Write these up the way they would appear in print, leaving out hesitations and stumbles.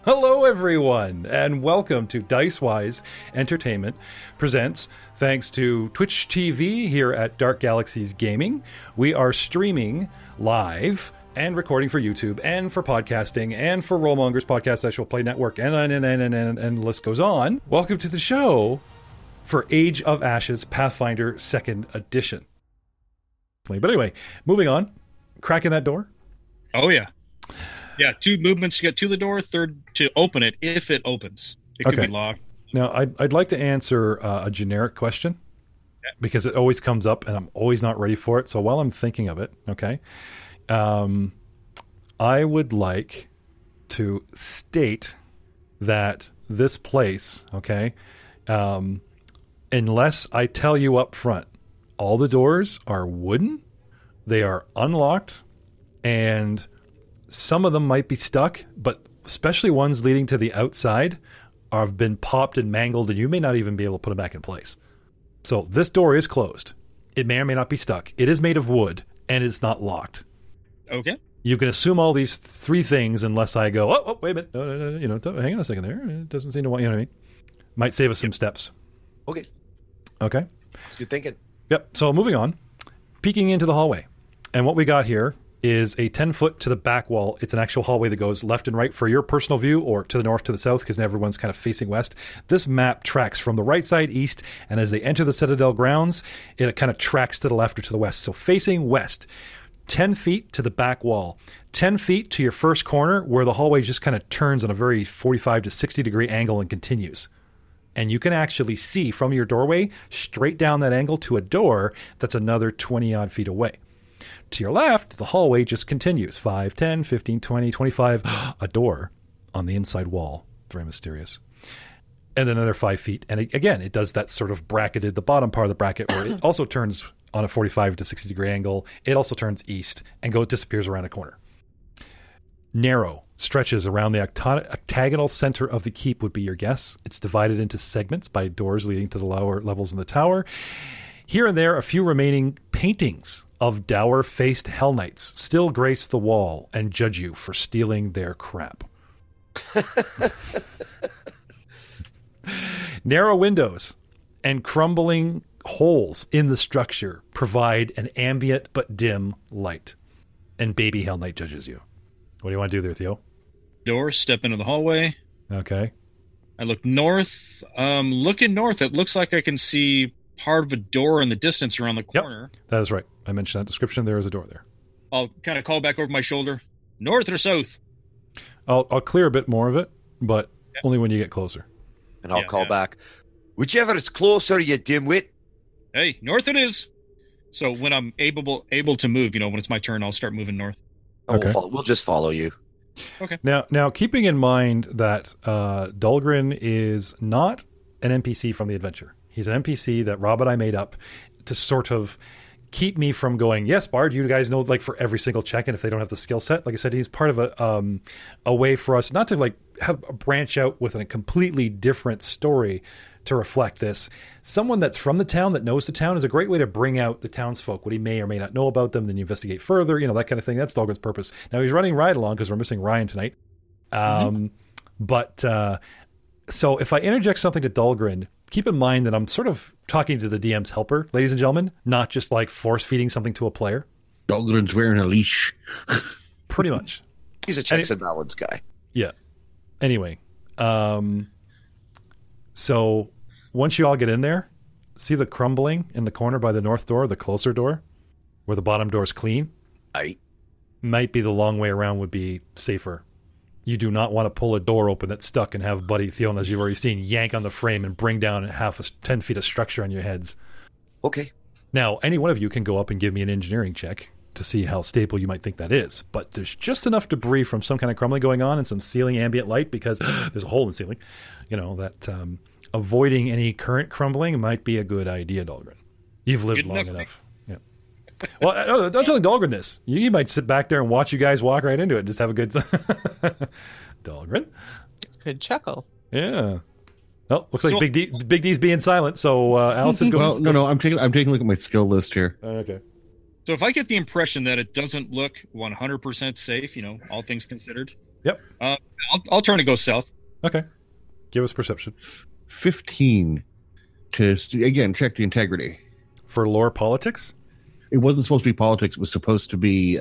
Hello, everyone, and welcome to Dicewise Entertainment presents, thanks to Twitch TV here at Dark Galaxies Gaming. We are streaming live and recording for YouTube and for podcasting and for Rollmongers Podcast Actual Play Network and the list goes on. Welcome to the show for Age of Ashes Pathfinder 2nd Edition. But anyway, moving on. Cracking that door? Oh, yeah. Yeah, 2 movements to get to the door, 3rd to open it if it opens. It could be locked. Now, I'd like to answer a generic question because it always comes up and I'm always not ready for it. So while I'm thinking of it, okay, I would like to state that this place, okay, unless I tell you up front, all the doors are wooden, they are unlocked, and some of them might be stuck, but especially ones leading to the outside have been popped and mangled, and you may not even be able to put them back in place. So this door is closed. It may or may not be stuck. It is made of wood, and it's not locked. Okay. You can assume all these 3 things unless I go, oh wait a minute, no, hang on a second there. It doesn't seem to want, you know what I mean? Might save us some steps. Okay. Okay. Good thinking. Yep. So moving on, peeking into the hallway, and what we got here is a 10-foot to the back wall. It's an actual hallway that goes left and right for your personal view, or to the north, to the south, because everyone's kind of facing west. This map tracks from the right side east, and as they enter the Citadel grounds, it kind of tracks to the left or to the west. So facing west, 10 feet to the back wall, 10 feet to your first corner, where the hallway just kind of turns on a very 45 to 60 degree angle and continues. And you can actually see from your doorway straight down that angle to a door that's another 20-odd feet away. To your left, the hallway just continues. 5, 10, 15, 20, 25. A door on the inside wall. Very mysterious. And then another 5 feet. And again, it does that sort of bracketed, the bottom part of the bracket, where it also turns on a 45 to 60 degree angle. It also turns east and disappears around a corner. Narrow stretches around the octagonal center of the keep would be your guess. It's divided into segments by doors leading to the lower levels in the tower. Here and there, a few remaining paintings of dour-faced Hell Knights still grace the wall and judge you for stealing their crap. Narrow windows and crumbling holes in the structure provide an ambient but dim light. And baby Hell Knight judges you. What do you want to do there, Theo? Door, step into the hallway. Okay. I look north. Looking north, it looks like I can see part of a door in the distance around the corner. Yep, that is right. I mentioned that description. There is a door there. I'll kind of call back over my shoulder. North or south? I'll clear a bit more of it, but only when you get closer. And I'll call back. Whichever is closer, you dimwit. Hey, north it is. So when I'm able to move, when it's my turn, I'll start moving north. Okay. We'll just follow you. Okay. Now, keeping in mind that Dahlgren is not an NPC from the adventure. He's an NPC that Rob and I made up to sort of keep me from going, yes, Bard, you guys know, like, for every single check, and if they don't have the skill set, like I said, he's part of a way for us not to, like, have a branch out with a completely different story to reflect this. Someone that's from the town, that knows the town, is a great way to bring out the townsfolk, what he may or may not know about them, then you investigate further, that kind of thing. That's Dahlgren's purpose. Now, he's running Ride Along because we're missing Ryan tonight. So if I interject something to Dahlgren, keep in mind that I'm sort of talking to the DM's helper, ladies and gentlemen, not just like force-feeding something to a player. Dahlgren's wearing a leash. Pretty much. He's a checks and balance guy. Yeah. Anyway, so once you all get in there, see the crumbling in the corner by the north door, the closer door, where the bottom door is clean? Aye. Might be the long way around would be safer. You do not want to pull a door open that's stuck and have Buddy, Theo, as you've already seen, yank on the frame and bring down 10 feet of structure on your heads. Okay. Now, any one of you can go up and give me an engineering check to see how stable you might think that is. But there's just enough debris from some kind of crumbling going on and some ceiling ambient light, because there's a hole in the ceiling, that avoiding any current crumbling might be a good idea, Dahlgren. You've lived long enough. Yeah. Well, don't tell Dahlgren this. You might sit back there and watch you guys walk right into it and just have a good Dahlgren. Good chuckle. Yeah. Well, looks like Big D's being silent. So Allison, go. Well, no, I'm taking a look at my skill list here. Okay. So if I get the impression that it doesn't look 100% safe, all things considered. Yep. I'll turn to go south. Okay. Give us perception. 15 to, again, check the integrity. For lore politics? It wasn't supposed to be politics. It was supposed to be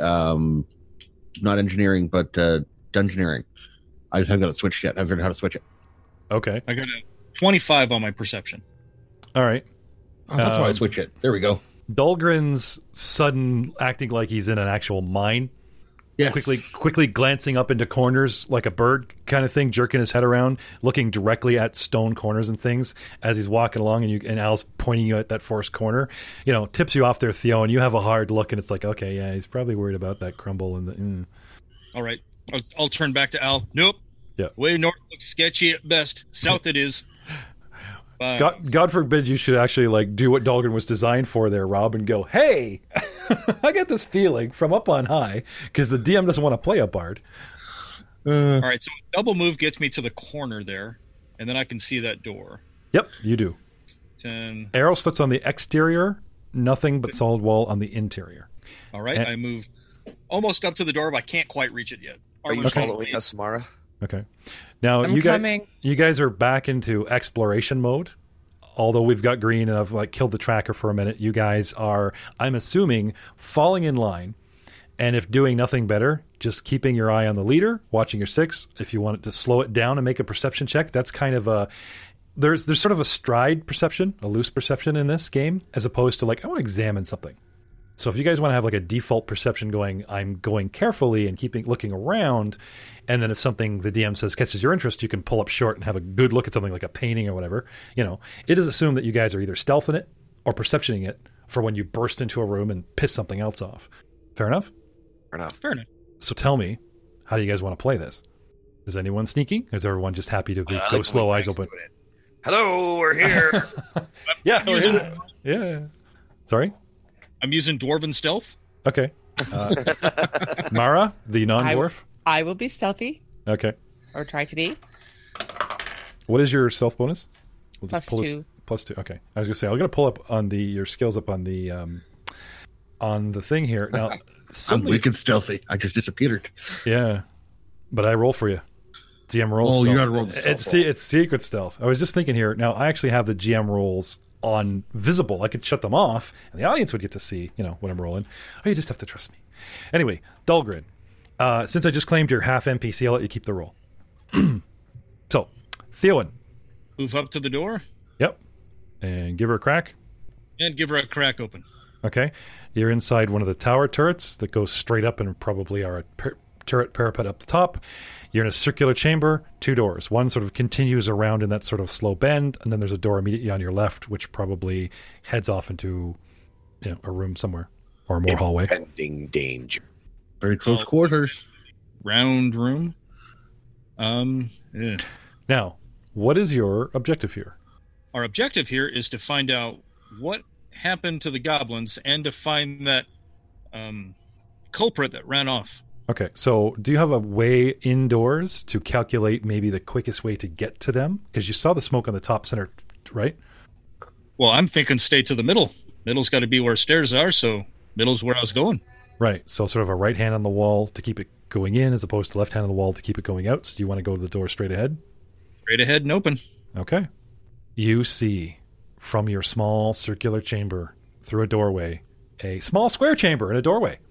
not engineering, but dungeoneering. I haven't got it switched yet. I haven't figured out how to switch it. Okay. I got a 25 on my perception. All right. Oh, that's why I switch it. There we go. Dahlgren's sudden acting like he's in an actual mine. Yes. Quickly glancing up into corners like a bird kind of thing, jerking his head around, looking directly at stone corners and things as he's walking along, and Al's pointing you at that forced corner. Tips you off there, Theo, and you have a hard look, and it's like, okay, yeah, he's probably worried about that crumble and the. All right, I'll turn back to Al. Nope. Yeah. Way north looks sketchy at best. South it is. God forbid you should actually do what Dahlgren was designed for there, Rob, and go, hey, I get this feeling from up on high, because the DM doesn't want to play a bard. All right, so a double move gets me to the corner there, and then I can see that door. Yep, you do. 10. Arrow slits on the exterior, nothing but solid wall on the interior. All right, I move almost up to the door, but I can't quite reach it yet. Are you following us, Mara? Okay. Now, I'm coming. You guys are back into exploration mode. Although we've got green and I've killed the tracker for a minute, you guys are, I'm assuming, falling in line. And if doing nothing better, just keeping your eye on the leader, watching your 6. If you want it to slow it down and make a perception check, that's kind of a... There's sort of a stride perception, a loose perception in this game, as opposed to I want to examine something. So if you guys want to have a default perception going, I'm going carefully and looking around, and then if something the DM says catches your interest, you can pull up short and have a good look at something like a painting or whatever. It is assumed that you guys are either stealthing it or perceptioning it for when you burst into a room and piss something else off. Fair enough? Fair enough. So tell me, how do you guys want to play this? Is anyone sneaky? Is everyone just happy to go slow, eyes open? Hello, we're here. Yeah, we're here. Yeah. Sorry? I'm using Dwarven Stealth. Okay. Mara, the non-dwarf? I will be stealthy. Okay. Or try to be. What is your stealth bonus? We'll +2. +2. Okay. I was gonna say I'm gonna pull up on your skills up on the thing here. Now I'm wicked stealthy. I just disappeared. Yeah. But I roll for you. GM rolls. Oh, stealth. you gotta roll the stealth. It's secret stealth. I was just thinking here. Now I actually have the GM rolls on visible. I could shut them off and the audience would get to see, when I'm rolling. Oh, you just have to trust me. Anyway, Dahlgren. Since I just claimed your half NPC, I'll let you keep the roll. So, Theowen. Move up to the door. Yep. And give her a crack. And give her a crack open. Okay. You're inside one of the tower turrets that goes straight up and probably are a turret parapet up the top. You're in a circular chamber, 2 doors. One sort of continues around in that sort of slow bend, and then there's a door immediately on your left, which probably heads off into a room somewhere or more hallway. Impending danger. Very close quarters. Round room. Yeah. Now, what is your objective here? Our objective here is to find out what happened to the goblins and to find that culprit that ran off. Okay, so do you have a way indoors to calculate maybe the quickest way to get to them? Because you saw the smoke on the top center, right? Well, I'm thinking stay to the middle. Middle's got to be where stairs are, so middle's where I was going. Right, so sort of a right hand on the wall to keep it going in as opposed to left hand on the wall to keep it going out. So do you want to go to the door straight ahead? Straight ahead and open. Okay. You see from your small circular chamber through a doorway, a small square chamber in a doorway.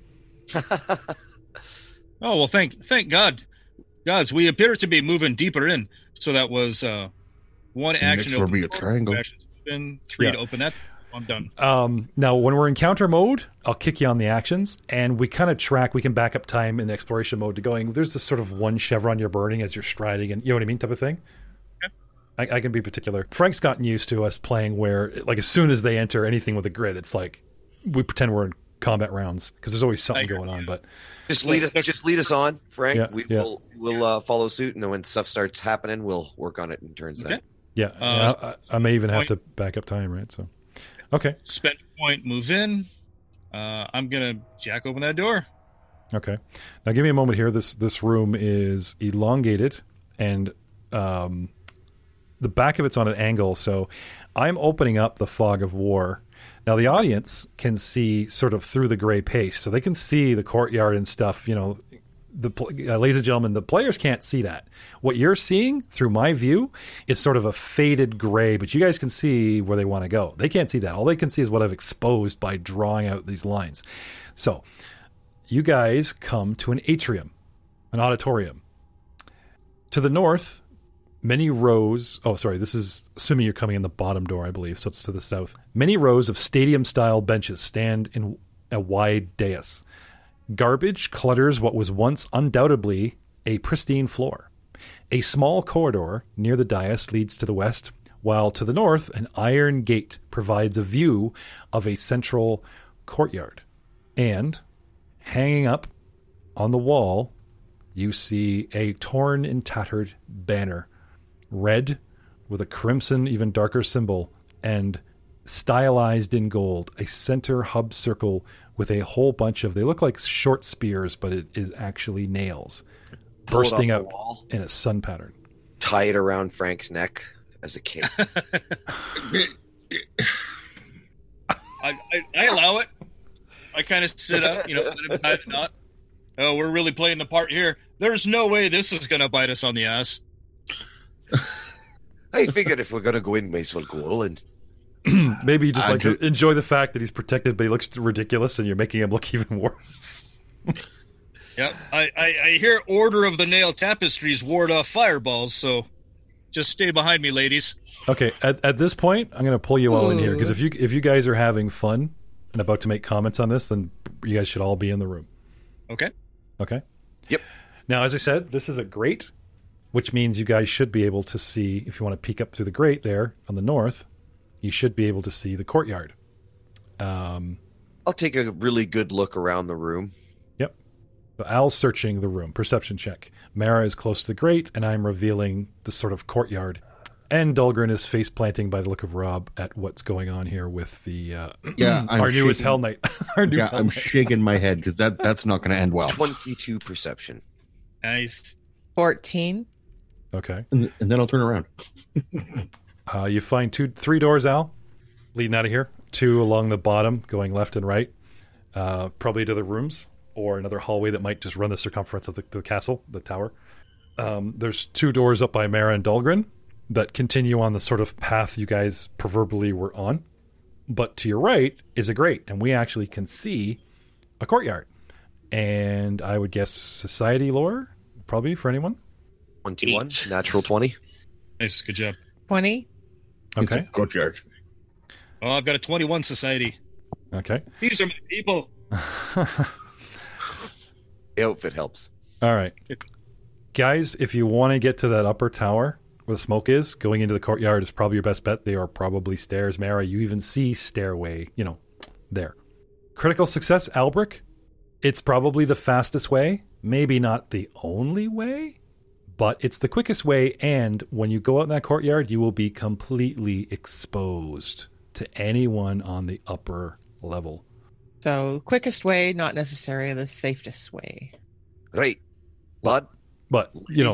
Oh, well, thank God. Gods, we appear to be moving deeper in. So that was one action. Next will be a triangle. 3 to open that. I'm done. Now, when we're in counter mode, I'll kick you on the actions, and we kind of track. We can back up time in the exploration mode to going, there's this sort of one chevron you're burning as you're striding, and you know what I mean, type of thing. Okay. I can be particular. Frank's gotten used to us playing where, as soon as they enter anything with a grid, it's like we pretend we're in combat rounds because there's always something going on. But just lead us on, Frank. Yeah, We'll follow suit, and then when stuff starts happening, we'll work on it in turns. Okay. Then. Yeah, I may even have to back up time, right? So, okay. Spend a point, move in. I'm gonna jack open that door. Okay. Now, give me a moment here. This room is elongated, and the back of it's on an angle. So, I'm opening up the fog of war. Now, the audience can see sort of through the gray paste, so they can see the courtyard and stuff, ladies and gentlemen, the players can't see that. What you're seeing through my view is sort of a faded gray, but you guys can see where they want to go. They can't see that. All they can see is what I've exposed by drawing out these lines. So you guys come to an atrium, an auditorium. To the north, many rows... Oh, sorry, this is assuming you're coming in the bottom door, I believe, so it's to the south. Many rows of stadium-style benches stand in a wide dais. Garbage clutters what was once undoubtedly a pristine floor. A small corridor near the dais leads to the west, while to the north, an iron gate provides a view of a central courtyard. And hanging up on the wall, you see a torn and tattered banner, red with a crimson, even darker symbol, and stylized in gold, a center hub circle with a whole bunch of, they look like short spears, but it is actually nails bursting out in a sun pattern. Tie it around Frank's neck as a kid. I allow it. I kind of sit up, let him tie the knot. Oh, we're really playing the part here. There's no way this is going to bite us on the ass. I figured if we're going to go in, may as well go all in. Maybe you just to enjoy the fact that he's protected, but he looks ridiculous, and you're making him look even worse. Yep. I hear Order of the Nail Tapestries ward off fireballs, so just stay behind me, ladies. Okay, at this point, I'm going to pull you all in here, because if you guys are having fun and about to make comments on this, then you guys should all be in the room. Okay. Okay? Yep. Now, as I said, this is a grate, which means you guys should be able to see, if you want to peek up through the grate there on the north, you should be able to see the courtyard. I'll take a really good look around the room. Yep. So Al's searching the room. Perception check. Mara is close to the grate, and I'm revealing the sort of courtyard. And Dahlgren is face planting by the look of Rob at what's going on here with the our newest Hell Knight. I'm shaking my head because that's not going to end well. 22 perception. Nice. 14. Okay. And then I'll turn around. You find 3 doors, Al, leading out of here. 2 along the bottom, going left and right, probably to the rooms, or another hallway that might just run the circumference of the castle, the tower. There's 2 doors up by Mara and Dahlgren that continue on the sort of path you guys proverbially were on. But to your right is a grate, and we actually can see a courtyard. And I would guess society lore, probably, for anyone. 21, 8. Natural 20. Nice, good job. 20. Okay. Courtyard. Oh, I've got a 21 society. Okay. These are my people. The outfit helps. All right. Guys, if you want to get to that upper tower where the smoke is, going into the courtyard is probably your best bet. They are probably stairs. Mara, you even see stairway, there. Critical success, Albric. It's probably the fastest way. Maybe not the only way, but it's the quickest way. And when you go out in that courtyard, you will be completely exposed to anyone on the upper level. So, quickest way, not necessarily the safest way. Right. Blood. But,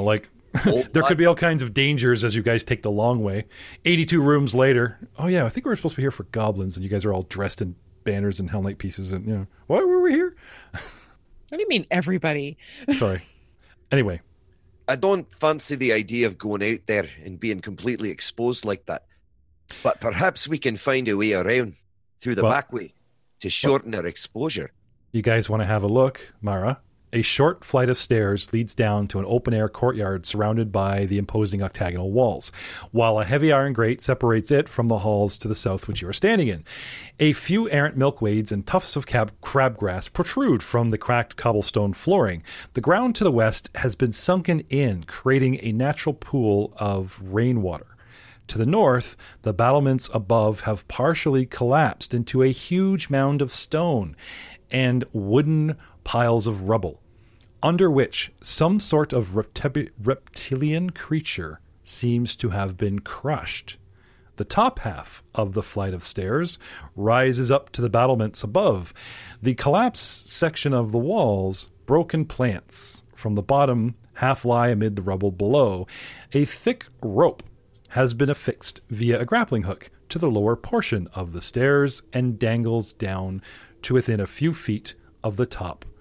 there could be all kinds of dangers as you guys take the long way. 82 rooms later. Oh, yeah, I think we were supposed to be here for goblins, and you guys are all dressed in banners and Hell Knight pieces. And, why were we here? What do you mean, everybody? Sorry. Anyway. I don't fancy the idea of going out there and being completely exposed like that. But perhaps we can find a way around through the back way to shorten our exposure. You guys want to have a look, Mara? A short flight of stairs leads down to an open-air courtyard surrounded by the imposing octagonal walls, while a heavy iron grate separates it from the halls to the south which you are standing in. A few errant milkweeds and tufts of crabgrass protrude from the cracked cobblestone flooring. The ground to the west has been sunken in, creating a natural pool of rainwater. To the north, the battlements above have partially collapsed into a huge mound of stone and wooden piles of rubble, under which some sort of reptilian creature seems to have been crushed. The top half of the flight of stairs rises up to the battlements above. The collapsed section of the walls, broken plants from the bottom, half lie amid the rubble below. A thick rope has been affixed via a grappling hook to the lower portion of the stairs and dangles down to within a few feet of the top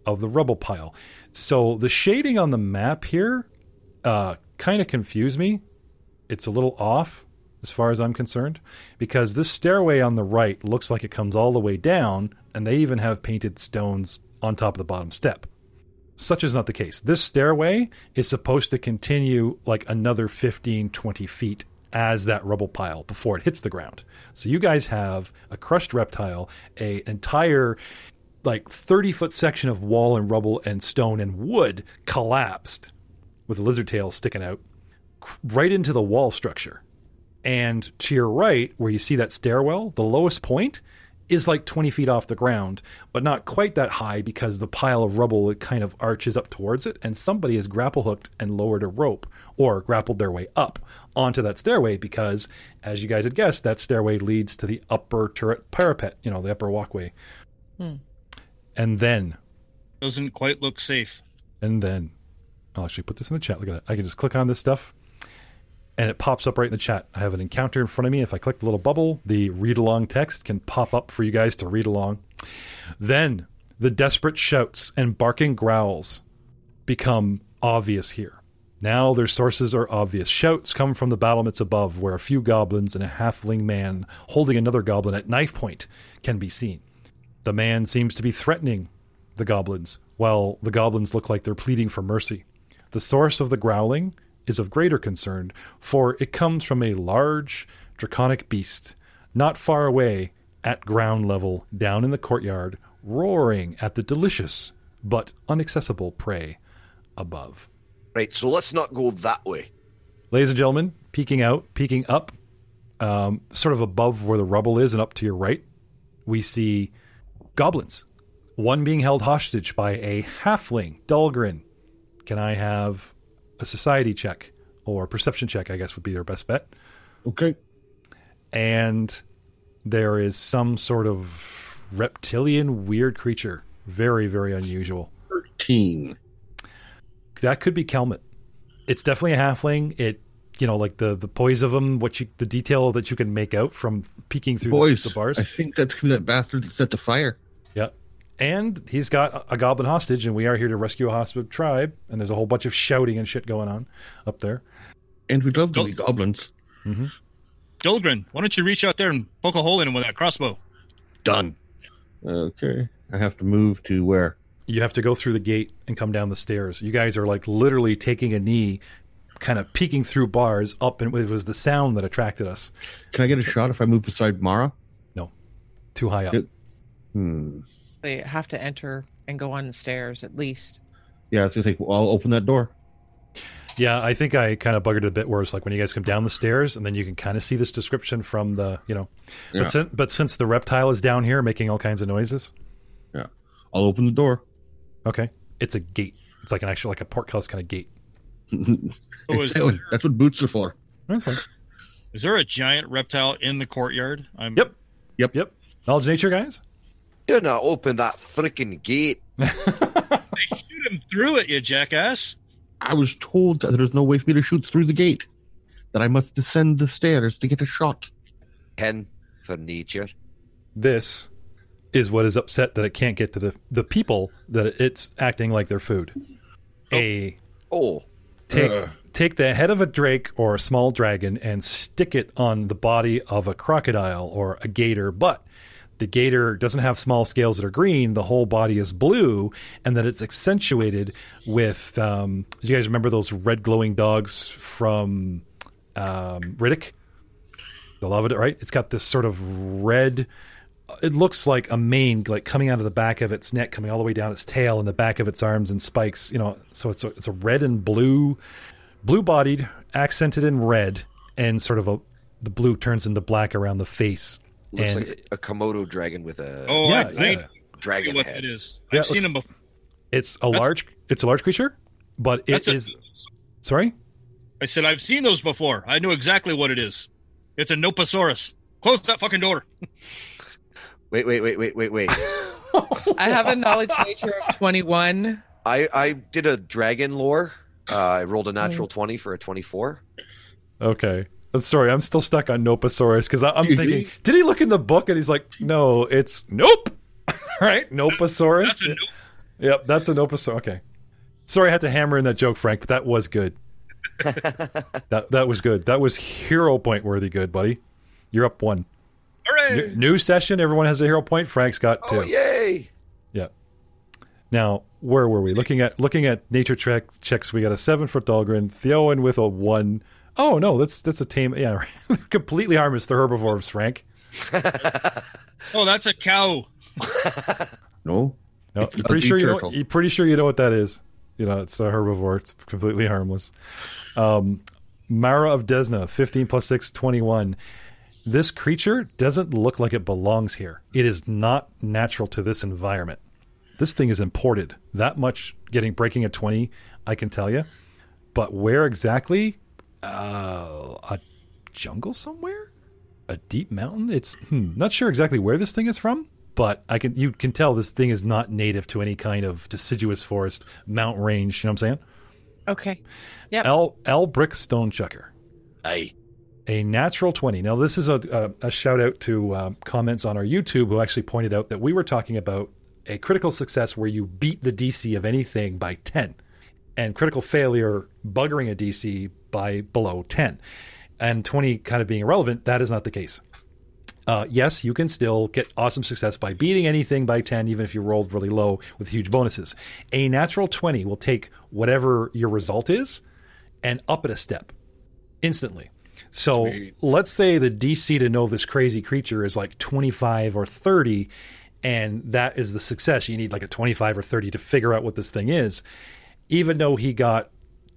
of the rubble pile. So the shading on the map here kind of confused me. It's a little off as far as I'm concerned, because this stairway on the right looks like it comes all the way down, and they even have painted stones on top of the bottom step. Such is not the case. This stairway is supposed to continue like another 15, 20 feet as that rubble pile before it hits the ground. So you guys have a crushed reptile, an entire like 30-foot section of wall and rubble and stone and wood collapsed with a lizard tail sticking out right into the wall structure. And to your right, where you see that stairwell, the lowest point is like 20 feet off the ground, but not quite that high because the pile of rubble, it kind of arches up towards it, and somebody has grapple hooked and lowered a rope or grappled their way up onto that stairway because, as you guys had guessed, that stairway leads to the upper turret parapet, the upper walkway. And then... Doesn't quite look safe. And then... I'll actually put this in the chat. Look at that. I can just click on this stuff, and it pops up right in the chat. I have an encounter in front of me. If I click the little bubble, the read-along text can pop up for you guys to read along. Then the desperate shouts and barking growls become obvious here. Now their sources are obvious. Shouts come from the battlements above, where a few goblins and a halfling man holding another goblin at knife point can be seen. The man seems to be threatening the goblins, while the goblins look like they're pleading for mercy. The source of the growling is of greater concern, for it comes from a large, draconic beast, not far away at ground level, down in the courtyard, roaring at the delicious but inaccessible prey above. Right, so let's not go that way. Ladies and gentlemen, peeking up, sort of above where the rubble is and up to your right, we see goblins. One being held hostage by a halfling, Dahlgren. Can I have a society check or perception check, I guess would be their best bet. Okay. And there is some sort of reptilian weird creature. Very, very unusual. 13. That could be Kelmet. It's definitely a halfling. It, like the poise of them, the detail that you can make out from peeking through the bars. I think that's that bastard that set the fire. Yeah. And he's got a goblin hostage, and we are here to rescue a hostage tribe, and there's a whole bunch of shouting and shit going on up there. And we'd love to be goblins. Mm-hmm. Dahlgren, why don't you reach out there and poke a hole in him with that crossbow? Done. Okay. I have to move to where? You have to go through the gate and come down the stairs. You guys are like literally taking a knee, kind of peeking through bars up, and it was the sound that attracted us. Can I get a shot if I move beside Mara? No. Too high up. They have to enter and go on the stairs at least. Yeah, I was going to say, well, I'll open that door. Yeah, I think I kind of buggered it a bit where it's like when you guys come down the stairs and then you can kind of see this description from the, Yeah. But since the reptile is down here making all kinds of noises. Yeah. I'll open the door. Okay. It's a gate. It's like a portcullis kind of gate. That's what boots are for. That's fine. Is there a giant reptile in the courtyard? Yep. Knowledge nature, guys? Do not open that freaking gate. Hey, shoot him through it, you jackass. I was told that there's no way for me to shoot through the gate. That I must descend the stairs to get a shot. 10 for nature. This is what is upset that it can't get to the people that it's acting like their food. Take the head of a drake or a small dragon and stick it on the body of a crocodile or a gator, but the gator doesn't have small scales that are green. The whole body is blue, and that it's accentuated with. Do you guys remember those red glowing dogs from Riddick? The love it, right? It's got this sort of red. It looks like a mane, like coming out of the back of its neck, coming all the way down its tail, and the back of its arms and spikes. So it's a red and blue-bodied, accented in red, and sort of the blue turns into black around the face. Looks and like a Komodo dragon with a dragon what head. it is. Yeah, I've seen him before. It's a large creature, but it is. Sorry? I said I've seen those before. I know exactly what it is. It's a Noposaurus. Close that fucking door. Wait. I have a knowledge nature of 21. I did a dragon lore. I rolled a natural 20 for a 24. Okay. Sorry, I'm still stuck on Noposaurus because I'm thinking, did he look in the book and he's like, no, it's nope. Right? Noposaurus. That's a nope. Yep, that's an Oposaurus. Okay. Sorry I had to hammer in that joke, Frank, but that was good. That was good. That was hero point worthy good, buddy. You're up 1. Hooray! New session. Everyone has a hero point. Frank's got 2. Oh, yay! Yeah. Now, where were we? Looking at nature checks, we got a 7 for Dahlgren. Theowen with a 1. Oh, no, that's a tame. Yeah, completely harmless. The herbivores, Frank. Oh, that's a cow. No. No, It's you're a pretty sure bee you know. turtle. You're pretty sure you know what that is. You know, it's a herbivore. It's completely harmless. Mara of Desna, 15 plus 6, 21. This creature doesn't look like it belongs here. It is not natural to this environment. This thing is imported. That much breaking at 20, I can tell you. But where exactly? A jungle somewhere? A deep mountain? It's not sure exactly where this thing is from, but you can tell this thing is not native to any kind of deciduous forest, mountain range. You know what I'm saying? Okay. Yep. L Brick Stone Chucker. Aye. A natural 20. Now, this is a shout out to comments on our YouTube who actually pointed out that we were talking about a critical success where you beat the DC of anything by 10, and critical failure buggering a DC by below 10, and 20 kind of being irrelevant. That is not the case. Yes, you can still get awesome success by beating anything by 10, even if you rolled really low with huge bonuses. A natural 20 will take whatever your result is and up it a step instantly. So Sweet. let's say the DC to know this crazy creature is like 25 or 30, and that is the success. You need like a 25 or 30 to figure out what this thing is. Even though he got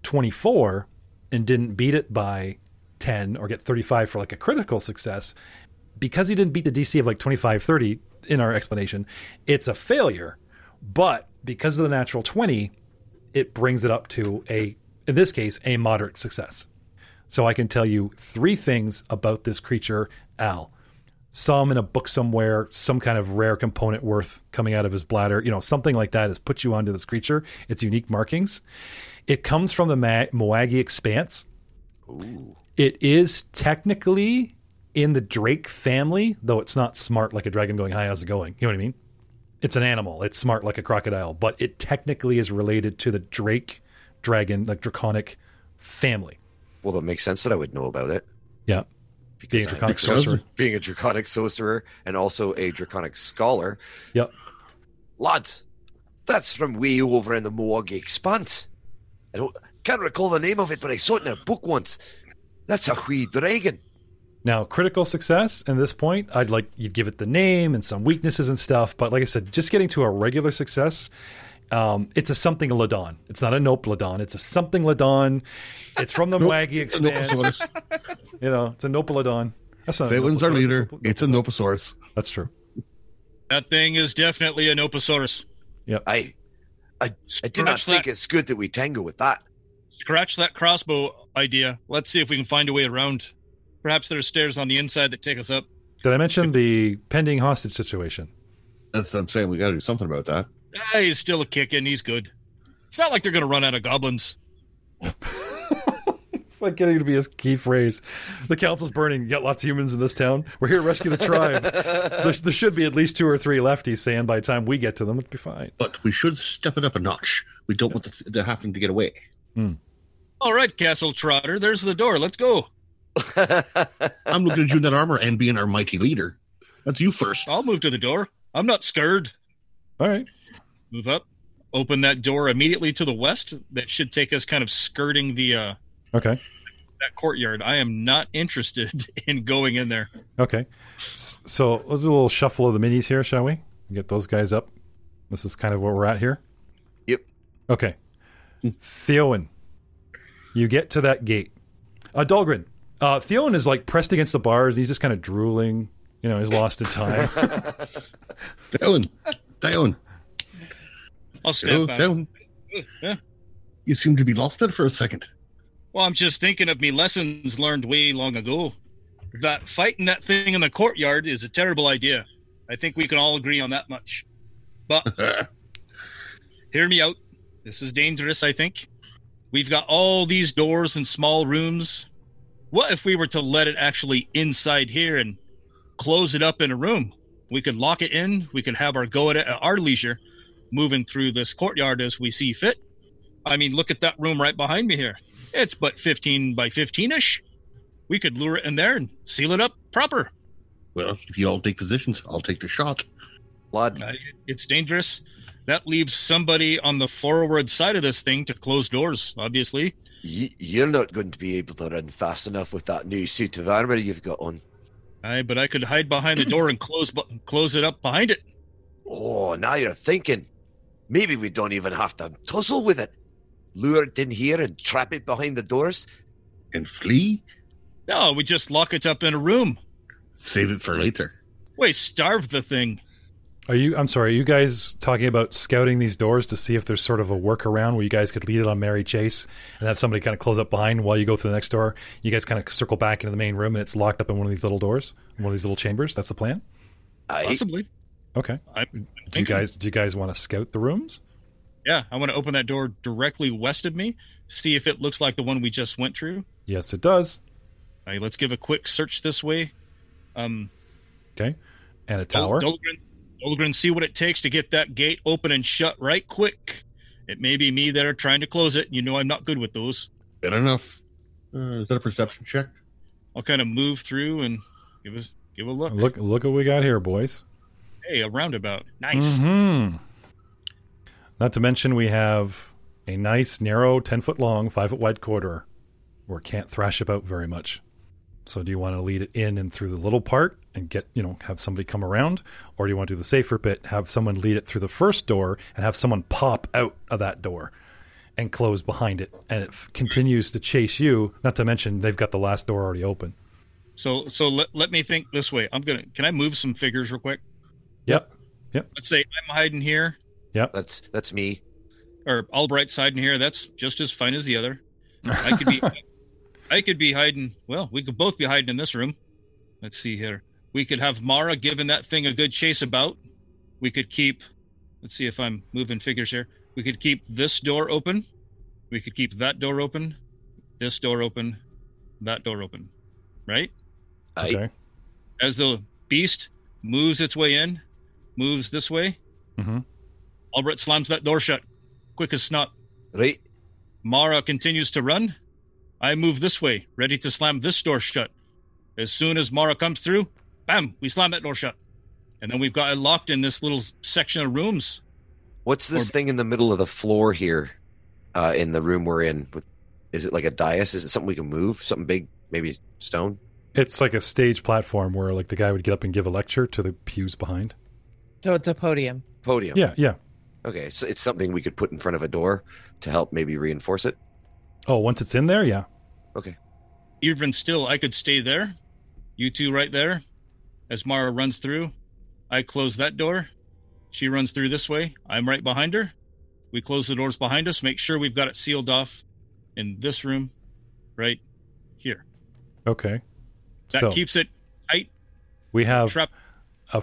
24 and didn't beat it by 10 or get 35 for like a critical success, because he didn't beat the DC of like 25, 30 in our explanation, it's a failure. But because of the natural 20, it brings it up to in this case, a moderate success. So I can tell you 3 things about this creature, Al. Saw him in a book somewhere, some kind of rare component worth coming out of his bladder. Something like that has put you onto this creature. Its unique markings. It comes from the Moagi Expanse. Ooh. It is technically in the Drake family, though it's not smart like a dragon going, "Hi, how's it going?" You know what I mean? It's an animal. It's smart like a crocodile, but it technically is related to the Drake dragon, like draconic family. Well, that makes sense that I would know about it. Yeah. Being a Because draconic Because- sorcerer. being a draconic sorcerer and also a draconic scholar. Yep. Lads, that's from way over in the Moagi Expanse. Can't recall the name of it, but I saw it in a book once. That's a wee dragon. Now, critical success at this point, you'd give it the name and some weaknesses and stuff. But like I said, just getting to a regular success, it's a something Ladon. It's not a Nope Ladon. It's a something Ladon. It's from the Moagi Expanse. It's a Nopalodon. That's not a Phelan's our Noposaurus. leader. It's a Noposaurus. That's true. That thing is definitely a Noposaurus. I do not think it's good that we tangle with that. Scratch that crossbow idea. Let's see if we can find a way around. Perhaps there are stairs on the inside that take us up. Did I mention the pending hostage situation? That's what I'm saying. We got to do something about that. He's still a kicking. He's good. It's not like they're going to run out of goblins. It's like getting to be his key phrase. The council's burning. You got lots of humans in this town. We're here to rescue the tribe. There should be at least 2 or 3 lefties saying by the time we get to them, it'll be fine. But we should step it up a notch. We don't want the having to get away. All right, Castle Trotter. There's the door. Let's go. I'm looking at you in that armor and being our mighty leader. That's you first. I'll move to the door. I'm not scared. All right. Move up. Open that door immediately to the west. That should take us kind of skirting the Okay. that courtyard. I am not interested in going in there. Okay. So let's do a little shuffle of the minis here, shall we? Get those guys up. This is kind of where we're at here. Yep. Okay. Theowen, you get to that gate. Dahlgren. Theowen is like pressed against the bars. He's just kind of drooling. He's lost in time. Down. I'll step back. Down. Yeah. You seem to be lost there for a second. Well, I'm just thinking of me lessons learned way long ago. That fighting that thing in the courtyard is a terrible idea. I think we can all agree on that much. But hear me out. This is dangerous, I think. We've got all these doors and small rooms. What if we were to let it actually inside here and close it up in a room? We could lock it in. We could have our go at it at our leisure. moving through this courtyard as we see fit. I mean, look at that room right behind me here. It's but 15 by 15-ish. We could lure it in there and seal it up proper. Well, if you all take positions, I'll take the shot. Lad, It's dangerous. That leaves somebody on the forward side of this thing to close doors, obviously. you're not going to be able to run fast enough with that new suit of armor you've got on. Aye, but I could hide behind the door and close it up behind it. Oh, now you're thinking. Maybe we don't even have to tussle with it. Lure it in here and trap it behind the doors. And flee? No, we just lock it up in a room. Save it for later. Wait, starve the thing. I'm sorry, are you guys talking about scouting these doors to see if there's sort of a workaround where you guys could lead it on Mary Chase and have somebody kind of close up behind while you go through the next door? You guys kind of circle back into the main room and it's locked up in one of these little doors, one of these little chambers? That's the plan? Possibly. Okay. Do you guys want to scout the rooms? Yeah, I want to open that door directly west of me, see if it looks like the one we just went through. Yes, it does. All right, let's give a quick search this way. Okay. And a tower. Dahlgren, see what it takes to get that gate open and shut right quick. It may be me there trying to close it. You know I'm not good with those. Good enough. Is that a perception check? I'll kind of move through and give a look. Look what we got here, boys. Hey, a roundabout. Nice. Mm-hmm. Not to mention we have a nice, narrow, 10-foot long, 5-foot wide corridor where it can't thrash about very much. So do you want to lead it in and through the little part and have somebody come around? Or do you want to do the safer bit, have someone lead it through the first door and have someone pop out of that door and close behind it? And it continues to chase you, not to mention they've got the last door already open. So let me think this way. Can I move some figures real quick? Yep. Let's say I'm hiding here. Yep. That's me. Or Albright's hiding here. That's just as fine as the other. I could be hiding. Well, we could both be hiding in this room. Let's see here. We could have Mara giving that thing a good chase about. We could keep, let's see if I'm moving figures here. We could keep this door open. We could keep that door open. This door open. That door open. Right? Okay. As the beast moves its way in, moves this way, Albright slams that door shut. Quick as snot. Right. Mara continues to run. I move this way, ready to slam this door shut. As soon as Mara comes through, bam, we slam that door shut. And then we've got it locked in this little section of rooms. What's this thing in the middle of the floor here in the room we're in? Is it like a dais? Is it something we can move? Something big, maybe stone? It's like a stage platform where like the guy would get up and give a lecture to the pews behind. So it's a podium. Podium. Yeah. Okay, so it's something we could put in front of a door to help maybe reinforce it? Oh, once it's in there, yeah. Okay. Even still, I could stay there. You two right there. As Mara runs through, I close that door. She runs through this way. I'm right behind her. We close the doors behind us, make sure we've got it sealed off in this room right here. Okay. That keeps it tight. We have a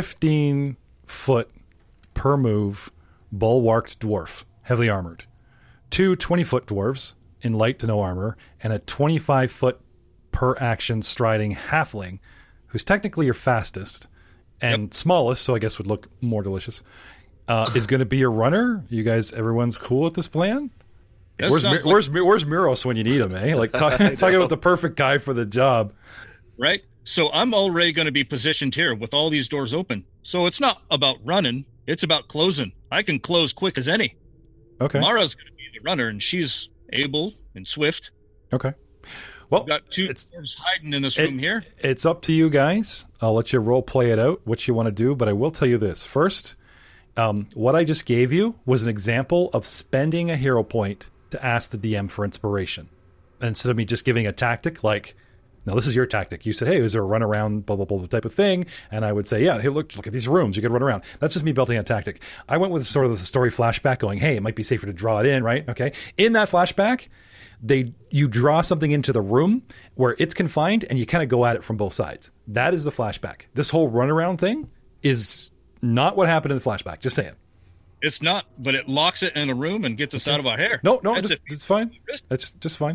15-foot per move bulwarked dwarf, heavily armored. 2 20-foot dwarves in light to no armor, and a 25-foot per action striding halfling, who's technically your fastest and smallest, so I guess would look more delicious, is going to be your runner. You guys, everyone's cool with this plan? Where's Miros when you need him, eh? Like, talking about the perfect guy for the job. Right? So I'm already going to be positioned here with all these doors open. So it's not about running, it's about closing. I can close quick as any. Okay. Mara's going to be the runner, and she's able and swift. Okay. Well, we've got 2 dwarves hiding in this room here. It's up to you guys. I'll let you role play it out, what you want to do, but I will tell you this. First, what I just gave you was an example of spending a hero point to ask the DM for inspiration. Instead of me just giving a tactic like, no, this is your tactic. You said, hey, is there a run around, blah, blah, blah type of thing? And I would say, yeah, here, look at these rooms. You could run around. That's just me building a tactic. I went with sort of the story flashback going, hey, it might be safer to draw it in, right? Okay. In that flashback, you draw something into the room where it's confined and you kind of go at it from both sides. That is the flashback. This whole runaround thing is not what happened in the flashback. Just saying. It's not, but it locks it in a room and gets us out of our hair. No, it's fine. That's just fine.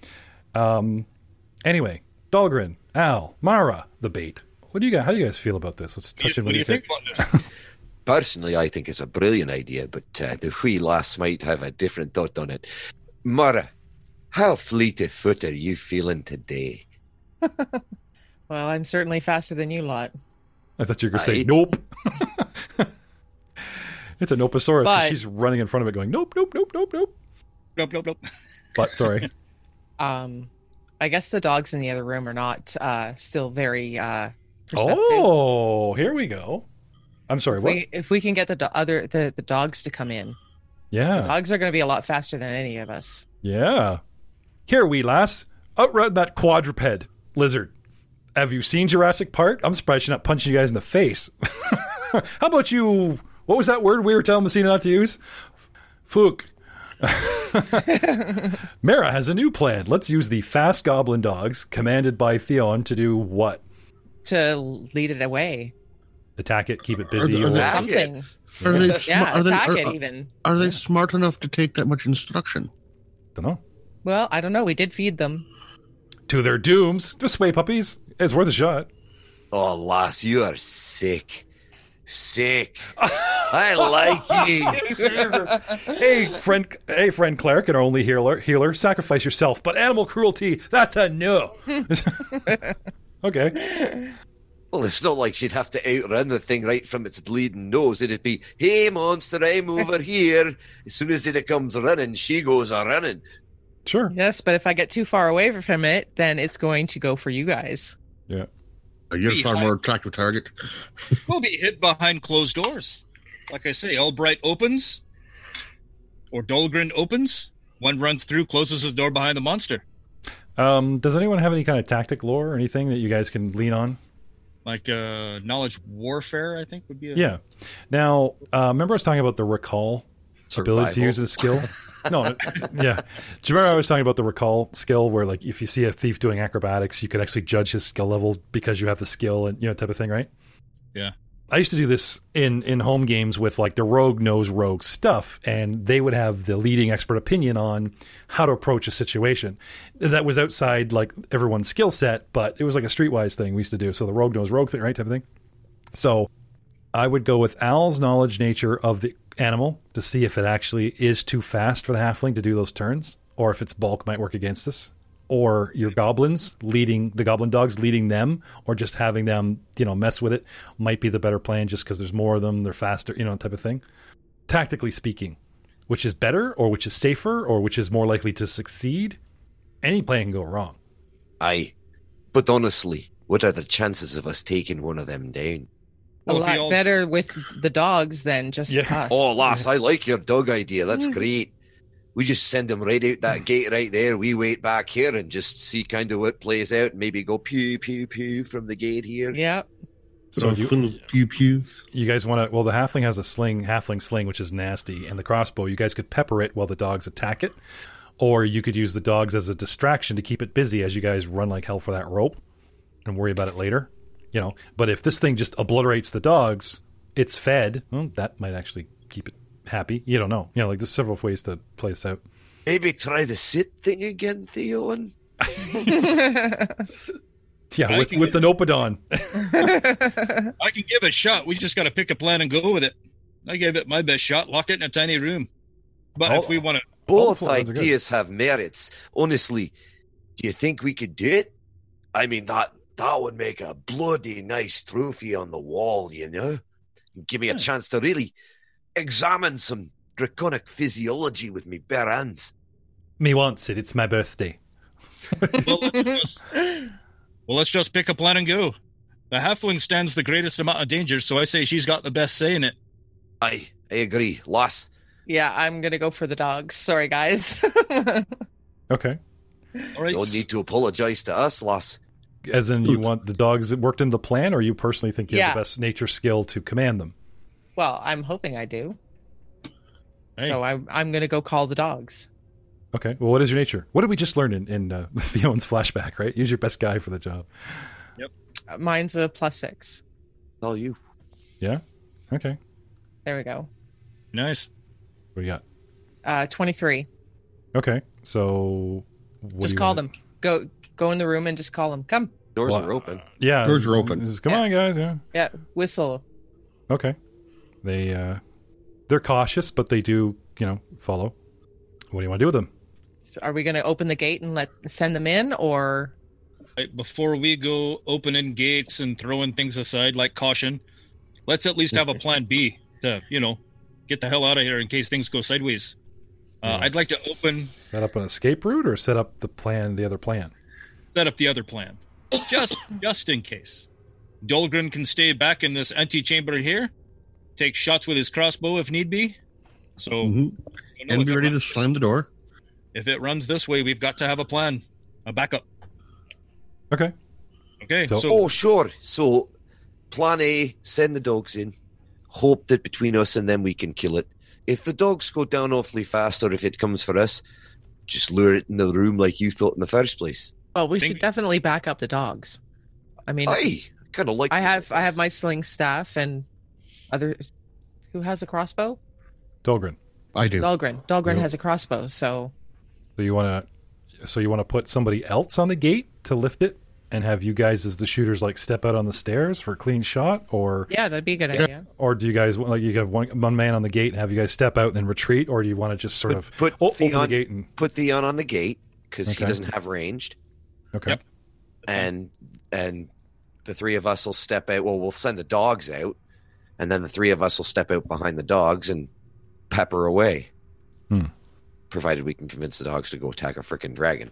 Anyway, Dahlgren, Al, Mara, the bait. What do you guys? How do you guys feel about this? Let's touch it. What do you think about this? Personally, I think it's a brilliant idea, but the wee lass might have a different thought on it. Mara, how fleet of foot are you feeling today? Well, I'm certainly faster than you lot. I thought you were going to say Aye. nope. It's a Noposaurus because But- she's running in front of it going, nope, nope, nope, nope, nope. Nope, nope, nope. But, sorry. I guess the dogs in the other room are not still very perceptive. Oh, here we go. I'm sorry, what? If we can get the dogs to come in, Yeah. dogs are going to be a lot faster than any of us. Yeah. Here, wee lass. Outrun that quadruped lizard. Have you seen Jurassic Park? I'm surprised she's not punching you guys in the face. How about you? What was that word we were telling Messina not to use? Fook. Mara has a new plan. Let's use the fast goblin dogs, commanded by Theon, to do what? To lead it away. Attack it, keep it busy. Are or- they- Attack Something. Are they? Yeah, are they, attack are, it even. are they smart enough to take that much instruction? Dunno. Well, I don't know. We did feed them. To their dooms. Just sway puppies. It's worth a shot. Oh, lass, you are sick. Sick. I like you. Hey, friend cleric and our only healer, sacrifice yourself. But animal cruelty, that's a no. Okay. Well, it's not like she'd have to outrun the thing right from its bleeding nose. It'd be, hey, monster, I'm over here. As soon as it comes running, she goes a running. Sure. Yes, but if I get too far away from it, then it's going to go for you guys. Yeah. You're a far more attractive target. We'll be hid behind closed doors. Like I say, Albright opens, or Dolgren opens. One runs through, closes the door behind the monster. Does anyone have any kind of tactic lore or anything that you guys can lean on? Like knowledge warfare, I think would be. Yeah. Now, remember I was talking about the recall ability to Survival. use a skill? No, yeah. Do you remember I was talking about the recall skill where, like, if you see a thief doing acrobatics, you could actually judge his skill level because you have the skill and, type of thing, right? Yeah. I used to do this in home games with, like, the rogue knows rogue stuff, and they would have the leading expert opinion on how to approach a situation. That was outside, like, everyone's skill set, but it was like a streetwise thing we used to do. So the rogue knows rogue thing, right, type of thing. So I would go with Al's knowledge nature of the animal to see if it actually is too fast for the halfling to do those turns, or if its bulk might work against us, or your goblins leading the goblin dogs, leading them, or just having them, mess with it might be the better plan just because there's more of them, they're faster, type of thing. Tactically speaking, which is better, or which is safer, or which is more likely to succeed? Any plan can go wrong. Aye. But honestly, what are the chances of us taking one of them down? A Well, if we lot all- better with the dogs than just Yeah. us. Oh, lass, I like your dog idea. That's great. We just send them right out that gate right there. We wait back here and just see kind of what plays out. Maybe go pew, pew, pew from the gate here. Yeah. So Little pew pew. you guys want to? Well, the halfling has a halfling sling, which is nasty, and the crossbow. You guys could pepper it while the dogs attack it, or you could use the dogs as a distraction to keep it busy as you guys run like hell for that rope, and worry about it later. But if this thing just obliterates the dogs, it's fed. Well, that might actually keep it happy. You don't know. Like there's several ways to play this out. Maybe try the sit thing again, Theon. Yeah, I with can- the Nopodon. I can give it a shot. We just got to pick a plan and go with it. I gave it my best shot. Lock it in a tiny room. But if we want to, Both All the plans are good. ideas have merits. Honestly, do you think we could do it? I mean, that would make a bloody nice trophy on the wall, Give me a chance to really examine some draconic physiology with me bare hands. Me wants it. It's my birthday. let's just pick a plan and go. The halfling stands the greatest amount of danger, so I say she's got the best say in it. I agree. Lass, Yeah, I'm going to go for the dogs. Sorry, guys. Okay. All right. no need to apologize to us, lass. As in, you want the dogs that worked in the plan, or you personally think you have Yeah. the best nature skill to command them? Well, I'm hoping I do. Hey. So I'm going to go call the dogs. Okay. Well, what is your nature? What did we just learn in Theon's flashback, right? Use your best guy for the job. Mine's a +6. All you. Yeah? Okay. There we go. Nice. What do you got? 23. Okay. So... what do Just you call wanna- them. Go in the room and just call them. Come. Doors Well, are open. Yeah. Doors are open. Come Yeah. on, guys. Yeah. Yeah, whistle. Okay. They're cautious, but they do, follow. What do you want to do with them? So are we going to open the gate and send them in, or? Right, before we go opening gates and throwing things aside like caution, let's at least have a plan B to, get the hell out of here in case things go sideways. I'd like to set up an escape route or set up the other plan. Set up the other plan, just in case. Dahlgren can stay back in this antechamber here, take shots with his crossbow if need be. So, and be ready to slam the door. If it runs this way, we've got to have a plan, a backup. Okay. Oh, sure. So, plan A: send the dogs in. Hope that between us and them we can kill it. If the dogs go down awfully fast, or if it comes for us, just lure it in the room like you thought in the first place. Well, we should definitely back up the dogs. I mean, I kind of like. I have my sling staff and other. Who has a crossbow? Dahlgren. I do. Dahlgren has a crossbow, so. So you want to put somebody else on the gate to lift it, and have you guys as the shooters step out on the stairs for a clean shot, or yeah, that'd be a good idea. Or do you guys you have one man on the gate and have you guys step out and then retreat, or do you want to just sort of open the gate and put Theon on the gate because he doesn't have ranged? Okay. Yep. And the three of us will step out. Well, we'll send the dogs out, and then the three of us will step out behind the dogs and pepper away. Provided we can convince the dogs to go attack a frickin' dragon.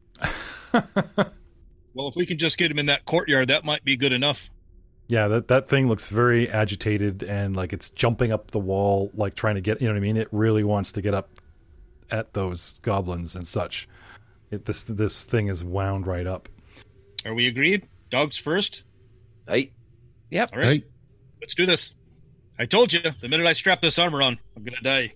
Well, if we can just get him in that courtyard, that might be good enough. Yeah, that thing looks very agitated and like it's jumping up the wall, like trying to get, you know what I mean? It really wants to get up at those goblins and such. This thing is wound right up. Are we agreed? Dogs first? Right. Yep. All right. Let's do this. I told you, the minute I strap this armor on, I'm going to die.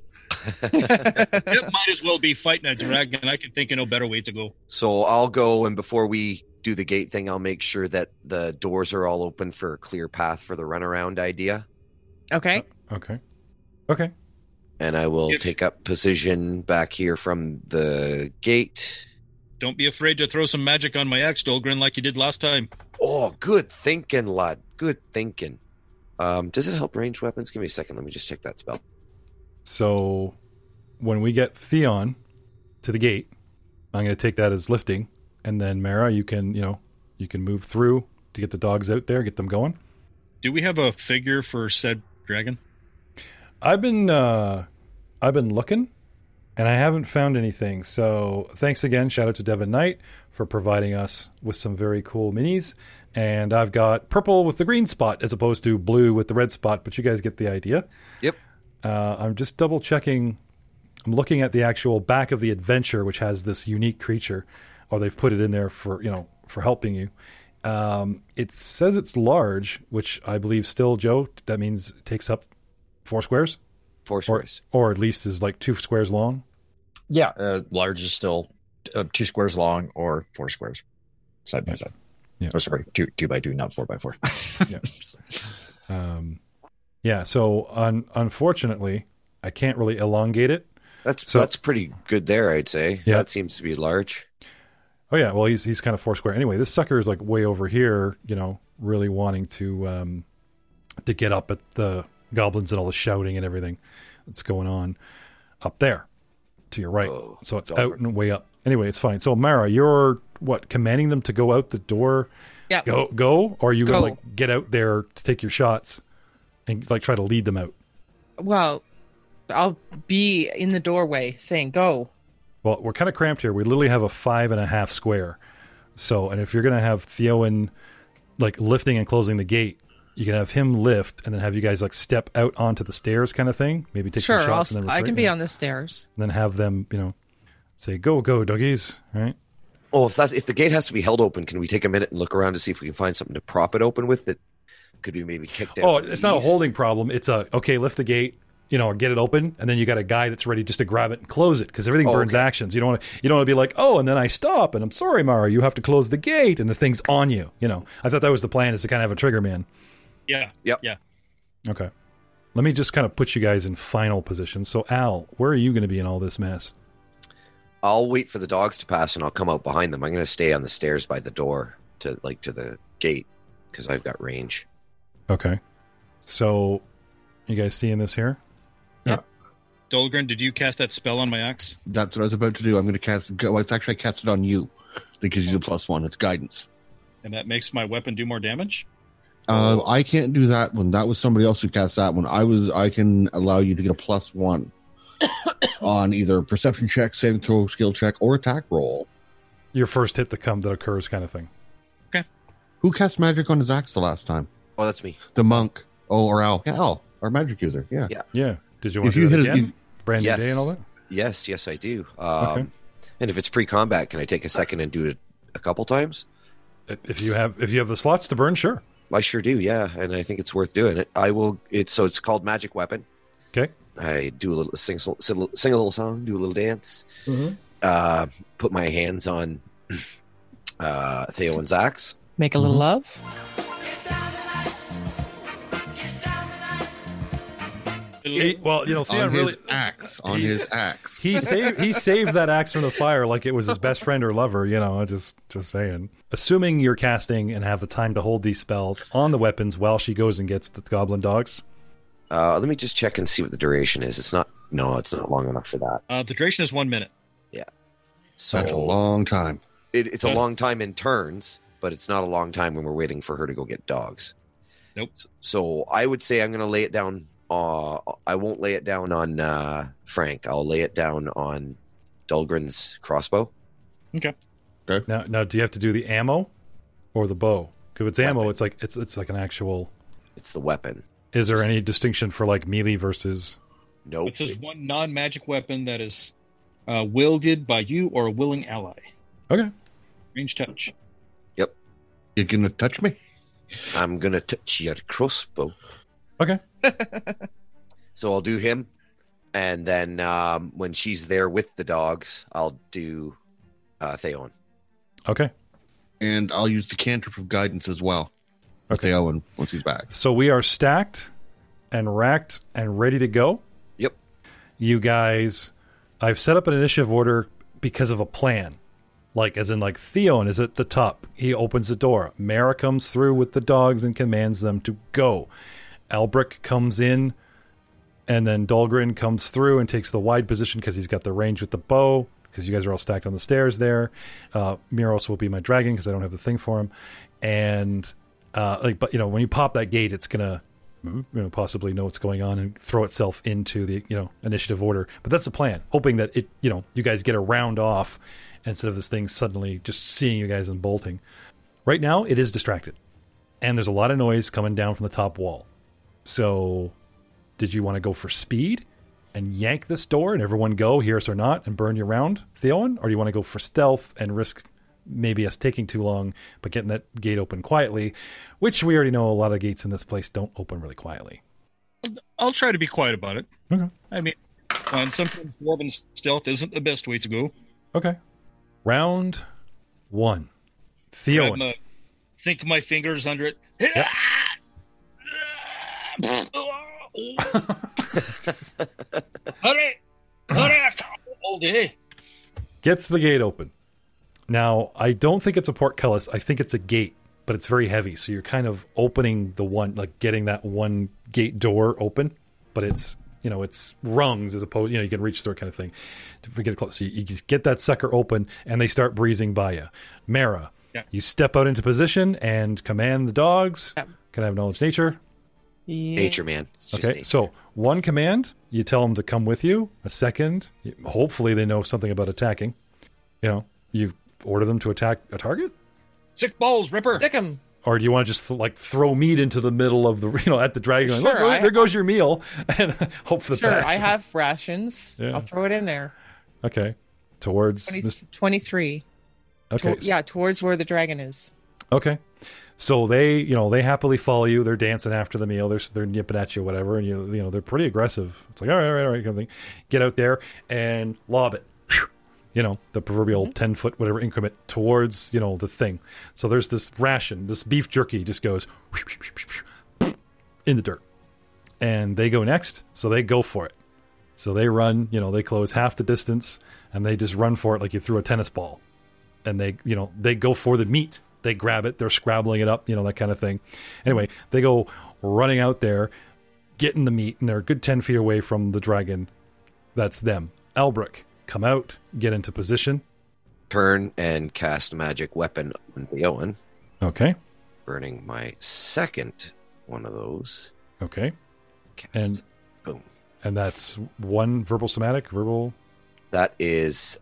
It might as well be fighting a dragon. I can think of no better way to go. So I'll go, and before we do the gate thing, I'll make sure that the doors are all open for a clear path for the runaround idea. Okay. Okay. And I will take up position back here from the gate. Don't be afraid to throw some magic on my axe, Dahlgren, like you did last time. Oh, good thinking, lad. Good thinking. Does it help ranged weapons? Give me a second. Let me just check that spell. So when we get Theon to the gate, I'm going to take that as lifting. And then Mara, you can move through to get the dogs out there, get them going. Do we have a figure for said dragon? I've been looking, and I haven't found anything. So thanks again. Shout out to Devin Knight for providing us with some very cool minis. And I've got purple with the green spot as opposed to blue with the red spot, but you guys get the idea. Yep. I'm just double checking. I'm looking at the actual back of the adventure, which has this unique creature, or they've put it in there for helping you. It says it's large, which I believe still, Joe, that means it takes up 4 squares? 4 squares. Or at least is like 2 squares long? Yeah, large is still 2 squares long or 4 squares side by side. Yeah. Oh, sorry, 2 by 2, not 4 by 4. Yeah. Yeah, so unfortunately, I can't really elongate it. That's pretty good there, I'd say. Yeah. That seems to be large. Oh yeah, well he's kind of 4 square. Anyway, this sucker is like way over here, really wanting to get up at the goblins and all the shouting and everything that's going on up there to your right. Oh, so it's out and way up. Anyway, it's fine. So Mara, you're commanding them to go out the door? Yeah. Go, or are you gonna get out there to take your shots and try to lead them out? Well, I'll be in the doorway saying go. Well, we're kind of cramped here. We literally have a 5.5 square. So, and if you're going to have Theowen lifting and closing the gate, you can have him lift and then have you guys step out onto the stairs kind of thing. Maybe take some shots and then I can be on the stairs. And then have them, say, go, doggies, right? Oh, if the gate has to be held open, can we take a minute and look around to see if we can find something to prop it open with that could be maybe kicked out? Oh, it's not a holding problem. It's lift the gate, or get it open, and then you got a guy that's ready just to grab it and close it, because everything burns actions. You don't want to be like, oh, and then I stop, and I'm sorry, Mara, you have to close the gate, and the thing's on you. I thought that was the plan, is to kind of have a trigger man. Yeah. Yep. Yeah. Okay. Let me just kind of put you guys in final position. So, Al, where are you going to be in all this mess? I'll wait for the dogs to pass, and I'll come out behind them. I'm going to stay on the stairs by the door to the gate, because I've got range. Okay. So You guys seeing this here? Dolgren, did you cast that spell on my axe? That's what I was about to do. I'm going to cast. Well, it's actually I cast it on you. That gives you the +1. It's guidance. And that makes my weapon do more damage? I can't do that one. That was somebody else who cast that one. I can allow you to get a +1 on either perception check, saving throw, skill check, or attack roll. Your first hit that occurs kind of thing. Who cast magic on his axe the last time? Oh, that's me. The monk. Oh, or Al. Yeah, Al, our magic user. Yeah. Yeah. Did you want If to you do hit it it, again? Brand new Yes. day and all that? Yes, I do. Okay. And if it's pre-combat, can I take a second and do it a couple times? If you have the slots to burn, sure. I sure do, yeah, and I think it's worth doing it. I will. It's called Magic Weapon. Okay. I do a little sing a little song, do a little dance. Put my hands on Theoden's axe. Make a little love. Well, you know, Theon On really his axe. On his axe. he saved that axe from the fire like it was his best friend or lover. You know, just saying. Assuming you're casting and have the time to hold these spells on the weapons while she goes and gets the goblin dogs. Let me just check and see what the duration is. It's not long enough for that. The duration is 1 minute. So That's a long time. It's a long time in turns, but it's not a long time when we're waiting for her to go get dogs. Nope. So I would say I'm going to lay it down. I won't lay it down on Frank. I'll lay it down on Dahlgren's crossbow. Okay. Now, do you have to do the ammo or the bow? Because it's ammo, Weapon. it's like an actual. It's the weapon. Is there any distinction for like melee versus? Nope. It says one non-magic weapon that is wielded by you or a willing ally. Okay. Range touch. You're going to touch me? I'm going to touch your crossbow. Okay. So I'll do him. And then when she's there with the dogs, I'll do Theon. Okay. And I'll use the cantrip of guidance as well. Okay. Okay, Owen, once he's back. So we are stacked and racked and ready to go. Yep. You guys, I've set up an initiative order because of a plan. Like, as in, like, Theon is at the top. He opens the door. Mara comes through with the dogs and commands them to go. Albric comes in, and then Dahlgren comes through and takes the wide position because he's got the range with the bow, because you guys are all stacked on the stairs there. Miros will be my dragon because I don't have the thing for him. And, but, you know, when you pop that gate, it's going to possibly know what's going on and throw itself into the, initiative order. But that's the plan, hoping that it, you guys get a round off instead of this thing suddenly just seeing you guys and bolting. Right now, it is distracted. And there's a lot of noise coming down from the top wall. So, did you want to go for speed and yank this door and everyone go, here's or not, and burn your round, Theon? Or do you want to go for stealth and risk maybe us taking too long, but getting that gate open quietly, which we already know a lot of gates in this place don't open really quietly. I'll try to be quiet about it. Okay. I mean, and sometimes dwarven stealth isn't the best way to go. Okay. Round 1. Theon. Think my fingers under it. Yep. Hurry! I can't all day. Gets the gate open. Now, I don't think it's a portcullis. I think it's a gate, but it's very heavy. So you're kind of opening the one, like getting that one gate door open, but it's, it's rungs as opposed, you can reach through it kind of thing to get close. So you just get that sucker open and they start breezing by you. Mara, you step out into position and command the dogs. Yep. Can I have knowledge nature? Yeah. Nature, man. It's just Okay, nature. so one command, you tell them to come with you. A second, hopefully they know something about attacking. You order them to attack a target? Sick balls, Ripper. Stick 'em. Or do you want to just throw meat into the middle of the, at the dragon? Sure, Look, there goes your meal, and hope for the Sure, best. I have rations. Yeah. I'll throw it in there. Okay, towards 23. Okay, Towards where the dragon is. okay. So they, they happily follow you. They're dancing after the meal. They're nipping at you, whatever, and they're pretty aggressive. It's like all right, kind of thing. Get out there and lob it. The proverbial 10-foot whatever increment towards, the thing. So there's this ration, this beef jerky just goes in the dirt. And they go next, so they go for it. So they run, they close half the distance, and they just run for it like you threw a tennis ball. And they go for the meat. They grab it, they're scrabbling it up, that kind of thing. Anyway, they go running out there. getting the meat, and they're a good 10 feet away from the dragon. That's them. Albrecht, come out, get into position. Turn and cast magic weapon on Theowen. Okay. Burning my second one of those. Okay. Cast. And boom. And that's one verbal somatic, verbal. That is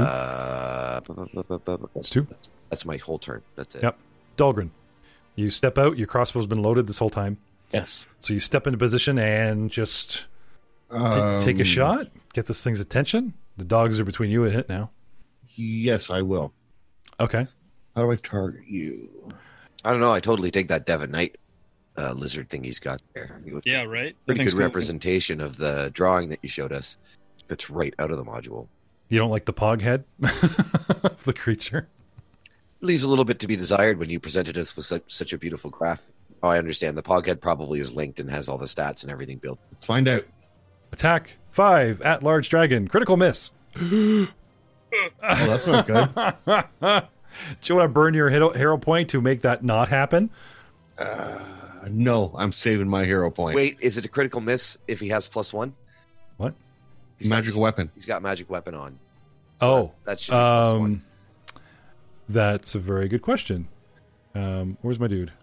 That's two. That's my whole turn. That's it. Yep. Dahlgren, you step out. Your crossbow's been loaded this whole time. Yes. So you step into position and just take a shot. Get this thing's attention. The dogs are between you and it now. Yes, I will. Okay. How do I target you? I don't know. I totally take that Devon Knight lizard thing he's got there. Yeah, right. That Pretty thing's good cool. representation of the drawing that you showed us. That's right out of the module. You don't like the pog head of the creature? Leaves a little bit to be desired when you presented us with such a beautiful graph. Oh, I understand. The Poghead probably is linked and has all the stats and everything built. Let's find out. Attack 5 at large dragon. Critical miss. Oh, that's not good. Do you want to burn your hero point to make that not happen? No, I'm saving my hero point. Wait, is it a critical miss if he has +1? What? Magical weapon. He's got magic weapon on. Oh, that should be +1. That's a very good question. Where's my dude?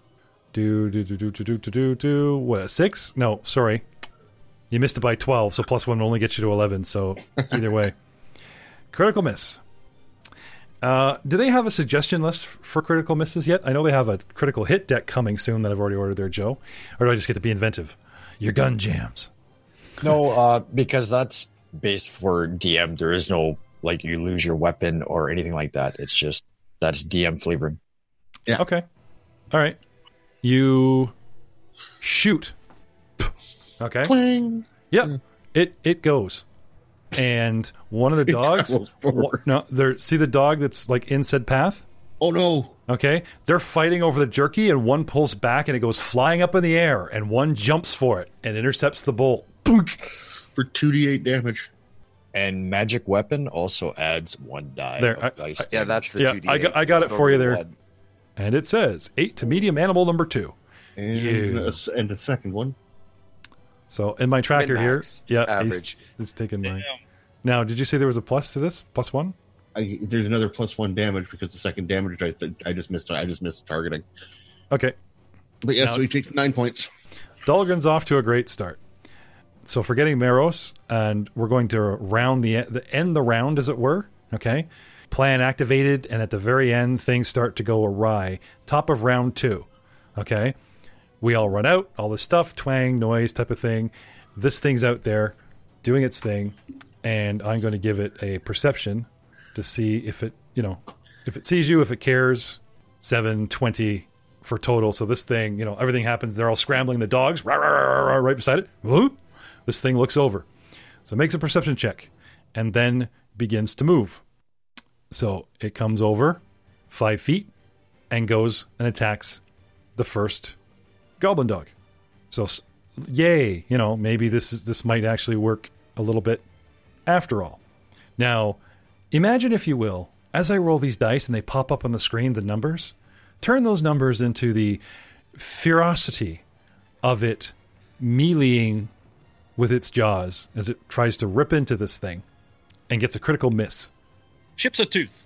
Do. What, a 6? No, sorry. You missed it by 12, so +1 only gets you to 11, so either way. Critical miss. Do they have a suggestion list for critical misses yet? I know they have a critical hit deck coming soon that I've already ordered there, Joe. Or do I just get to be inventive? Your gun jams. No, because that's based for DM. There is no, like, you lose your weapon or anything like that. It's just, that's DM flavored. Yeah. Okay. All right. You shoot. Okay. Twang. Yep. It goes. And one of the dogs travels forward. see the dog that's like in said path? Oh no. Okay. They're fighting over the jerky and one pulls back and it goes flying up in the air and one jumps for it and intercepts the bolt. For 2d8 damage. And magic weapon also adds 1 die. There, of dice Yeah, damage. that's the Yeah, 2d8. I got it for you there. Blood. And it says 8 to medium animal number 2. And the second one. So in my tracker here, Min-max, yeah, average. it's taking mine. Damn. Now, did you say there was a plus to this? +1? There's another +1 damage because the second damage I just missed targeting. Okay. But yeah, Now- so he takes 9 points. Dahlgren's off to a great start. So forgetting Meros, and we're going to round end the round, as it were. Okay, plan activated, and at the very end, things start to go awry. Top of round 2. Okay, we all run out, all this stuff, twang, noise, type of thing. This thing's out there doing its thing, and I'm going to give it a perception to see if it, if it sees you, if it cares. 720 for total. So this thing, everything happens. They're all scrambling. The dogs, rah, rah, rah, rah, right beside it. Whoop. This thing looks over. So it makes a perception check and then begins to move. So it comes over 5 feet and goes and attacks the first goblin dog. So yay, maybe this might actually work a little bit after all. Now, imagine, if you will, as I roll these dice and they pop up on the screen, the numbers, turn those numbers into the ferocity of it meleeing with its jaws as it tries to rip into this thing and gets a critical miss. Chips a tooth.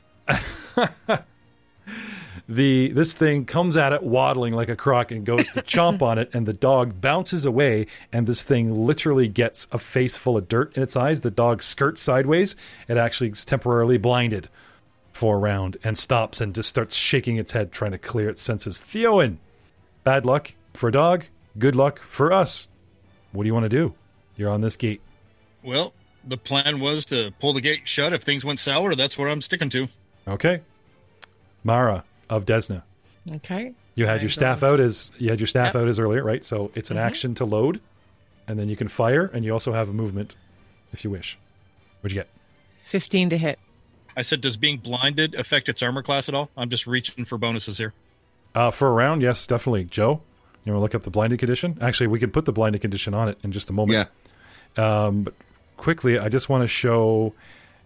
This thing comes at it waddling like a croc and goes to chomp on it, and the dog bounces away, and this thing literally gets a face full of dirt in its eyes. The dog skirts sideways. It actually is temporarily blinded for a round and stops and just starts shaking its head, trying to clear its senses. Theowen, bad luck for a dog, good luck for us. What do you want to do? You're on this gate. Well, the plan was to pull the gate shut if things went sour. That's where I'm sticking to. Okay. Mara of Desna. Okay. You had I'm your staff going out as Yep. out as earlier, right? So it's an action to load, and then you can fire, and you also have a movement if you wish. What'd you get? 15 to hit. I said, does being blinded affect its armor class at all? I'm just reaching for bonuses here. For a round, yes, definitely. Joe, you want to look up the blinded condition? Actually, we can put the blinded condition on it in just a moment. Yeah. But quickly, I just want to show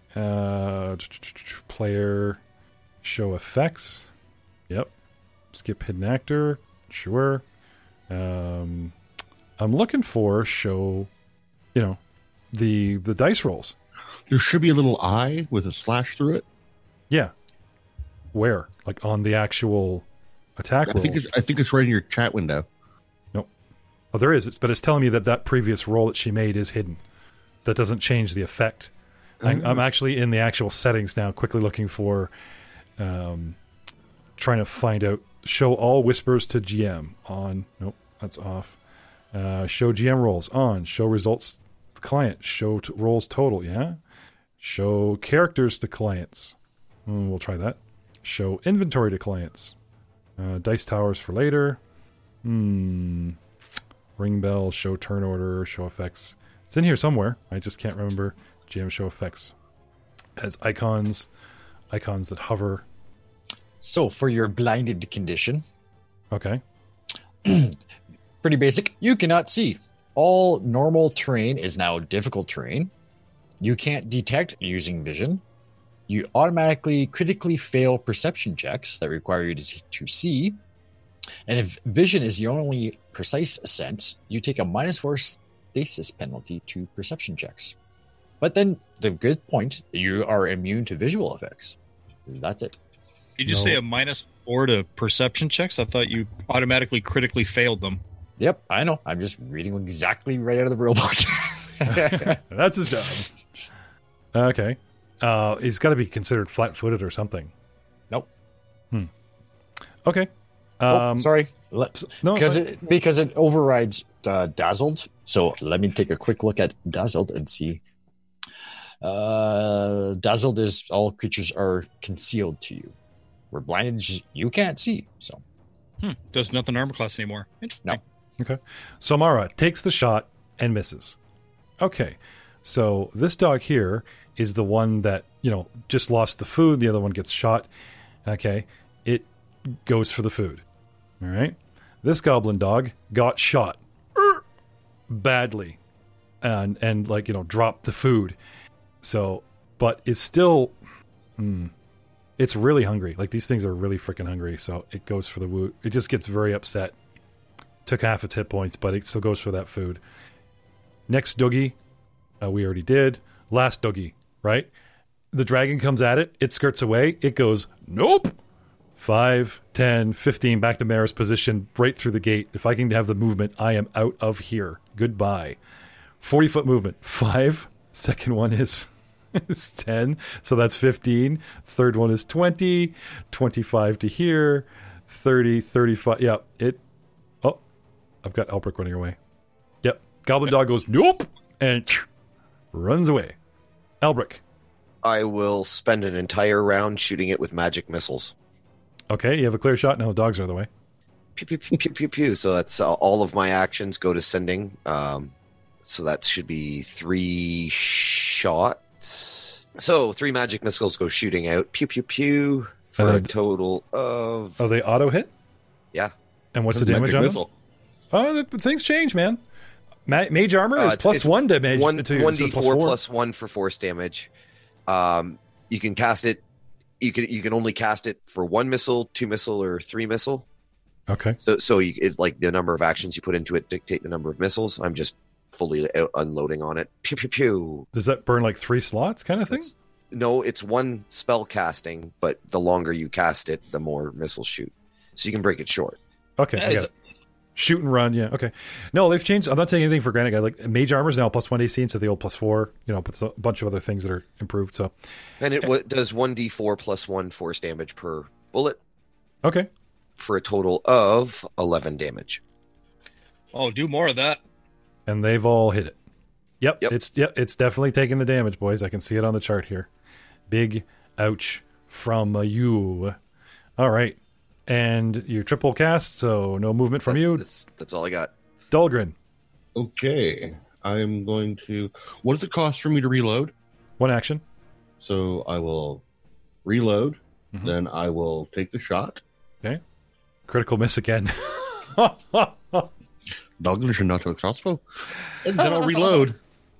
player show effects. Yep. Skip hidden actor. Sure. I'm looking for show, the dice rolls. There should be a little eye with a slash through it. Yeah. Where? Like on the actual attack roll? I think it's right in your chat window. Oh, there is. But it's telling me that previous roll that she made is hidden. That doesn't change the effect. I'm actually in the actual settings now, quickly looking for, trying to find out. Show all whispers to GM on. Nope, that's off. Show GM rolls on. Show results to client. Show rolls total. Yeah. Show characters to clients. We'll try that. Show inventory to clients. Dice towers for later. Ring bell, show turn order, show effects. It's in here somewhere. I just can't remember. GM show effects as icons that hover. So for your blinded condition, Okay. pretty basic. You cannot see. All normal terrain is now difficult terrain. You can't detect using vision. You automatically critically fail perception checks that require you to see. And if vision is the only precise sense, you take a -4 stasis penalty to perception checks. But then the good point, you are immune to visual effects. That's it. Did you say a -4 to perception checks? I thought you automatically critically failed them. Yep, I know. I'm just reading exactly right out of the rule book. That's his job. Okay. He's got to be considered flat-footed or something. Nope. Okay. Sorry. No, Because it overrides Dazzled. So let me take a quick look at Dazzled and see. Dazzled is all creatures are concealed to you. Where blinded, you can't see. So Does nothing armor class anymore. no. Okay. So Mara takes the shot and misses. Okay. So this dog here is the one that, just lost the food. The other one gets shot. Okay. It goes for the food. All right. This goblin dog got shot badly and dropped the food. So, but is still, it's really hungry. Like these things are really freaking hungry. So it goes for the wood. It just gets very upset. Took half its hit points, but it still goes for that food. Next Doogie, we already did. Last Doogie, right? The dragon comes at it. It skirts away. It goes, nope. 5, 10, 15, back to Mara's position, right through the gate. If I can have the movement, I am out of here. Goodbye. 40-foot movement. 5. Second one is 10. So that's 15. Third one is 20. 25 to here. 30, 35. Yeah, I've got Albrecht running away. Yep. Goblin dog goes, nope, and runs away. Albrecht. I will spend an entire round shooting it with magic missiles. Okay, you have a clear shot. Now the dogs are the way. Pew, pew, pew, pew, pew, pew. So that's all of my actions go to sending. So that should be 3 shots. So 3 magic missiles go shooting out. Pew, pew, pew. For a total of... Oh, they auto hit? Yeah. And what's the damage on them? Oh, things change, man. Mage armor is plus 1 damage. 1d4 plus 1 for force damage. You can cast it. You can only cast it for 1 missile, 2 missile, or 3 missile. Okay. So like the number of actions you put into it dictate the number of missiles. I'm just fully unloading on it. Pew pew pew. Does that burn like 3 slots, kind of thing? No, it's 1 spell casting, but the longer you cast it, the more missiles shoot. So you can break it short. Okay. I got it. Shoot and run, yeah, okay. No, they've changed. I'm not taking anything for granted, guys. Like mage armor is now plus 1 AC instead of the old plus 4. Puts a bunch of other things that are improved. So, and it does 1d4 plus 1 force damage per bullet. Okay. For a total of 11 damage. Oh, do more of that. And they've all hit it. Yep. It's definitely taking the damage, boys. I can see it on the chart here. Big ouch from you. All right. And your triple cast, so no movement from you. That's all I got. Dahlgren. Okay. I'm going to... What does it cost for me to reload? 1 action. So I will reload. Mm-hmm. Then I will take the shot. Okay. Critical miss again. Dahlgren should not have a crossbow. And then I'll reload.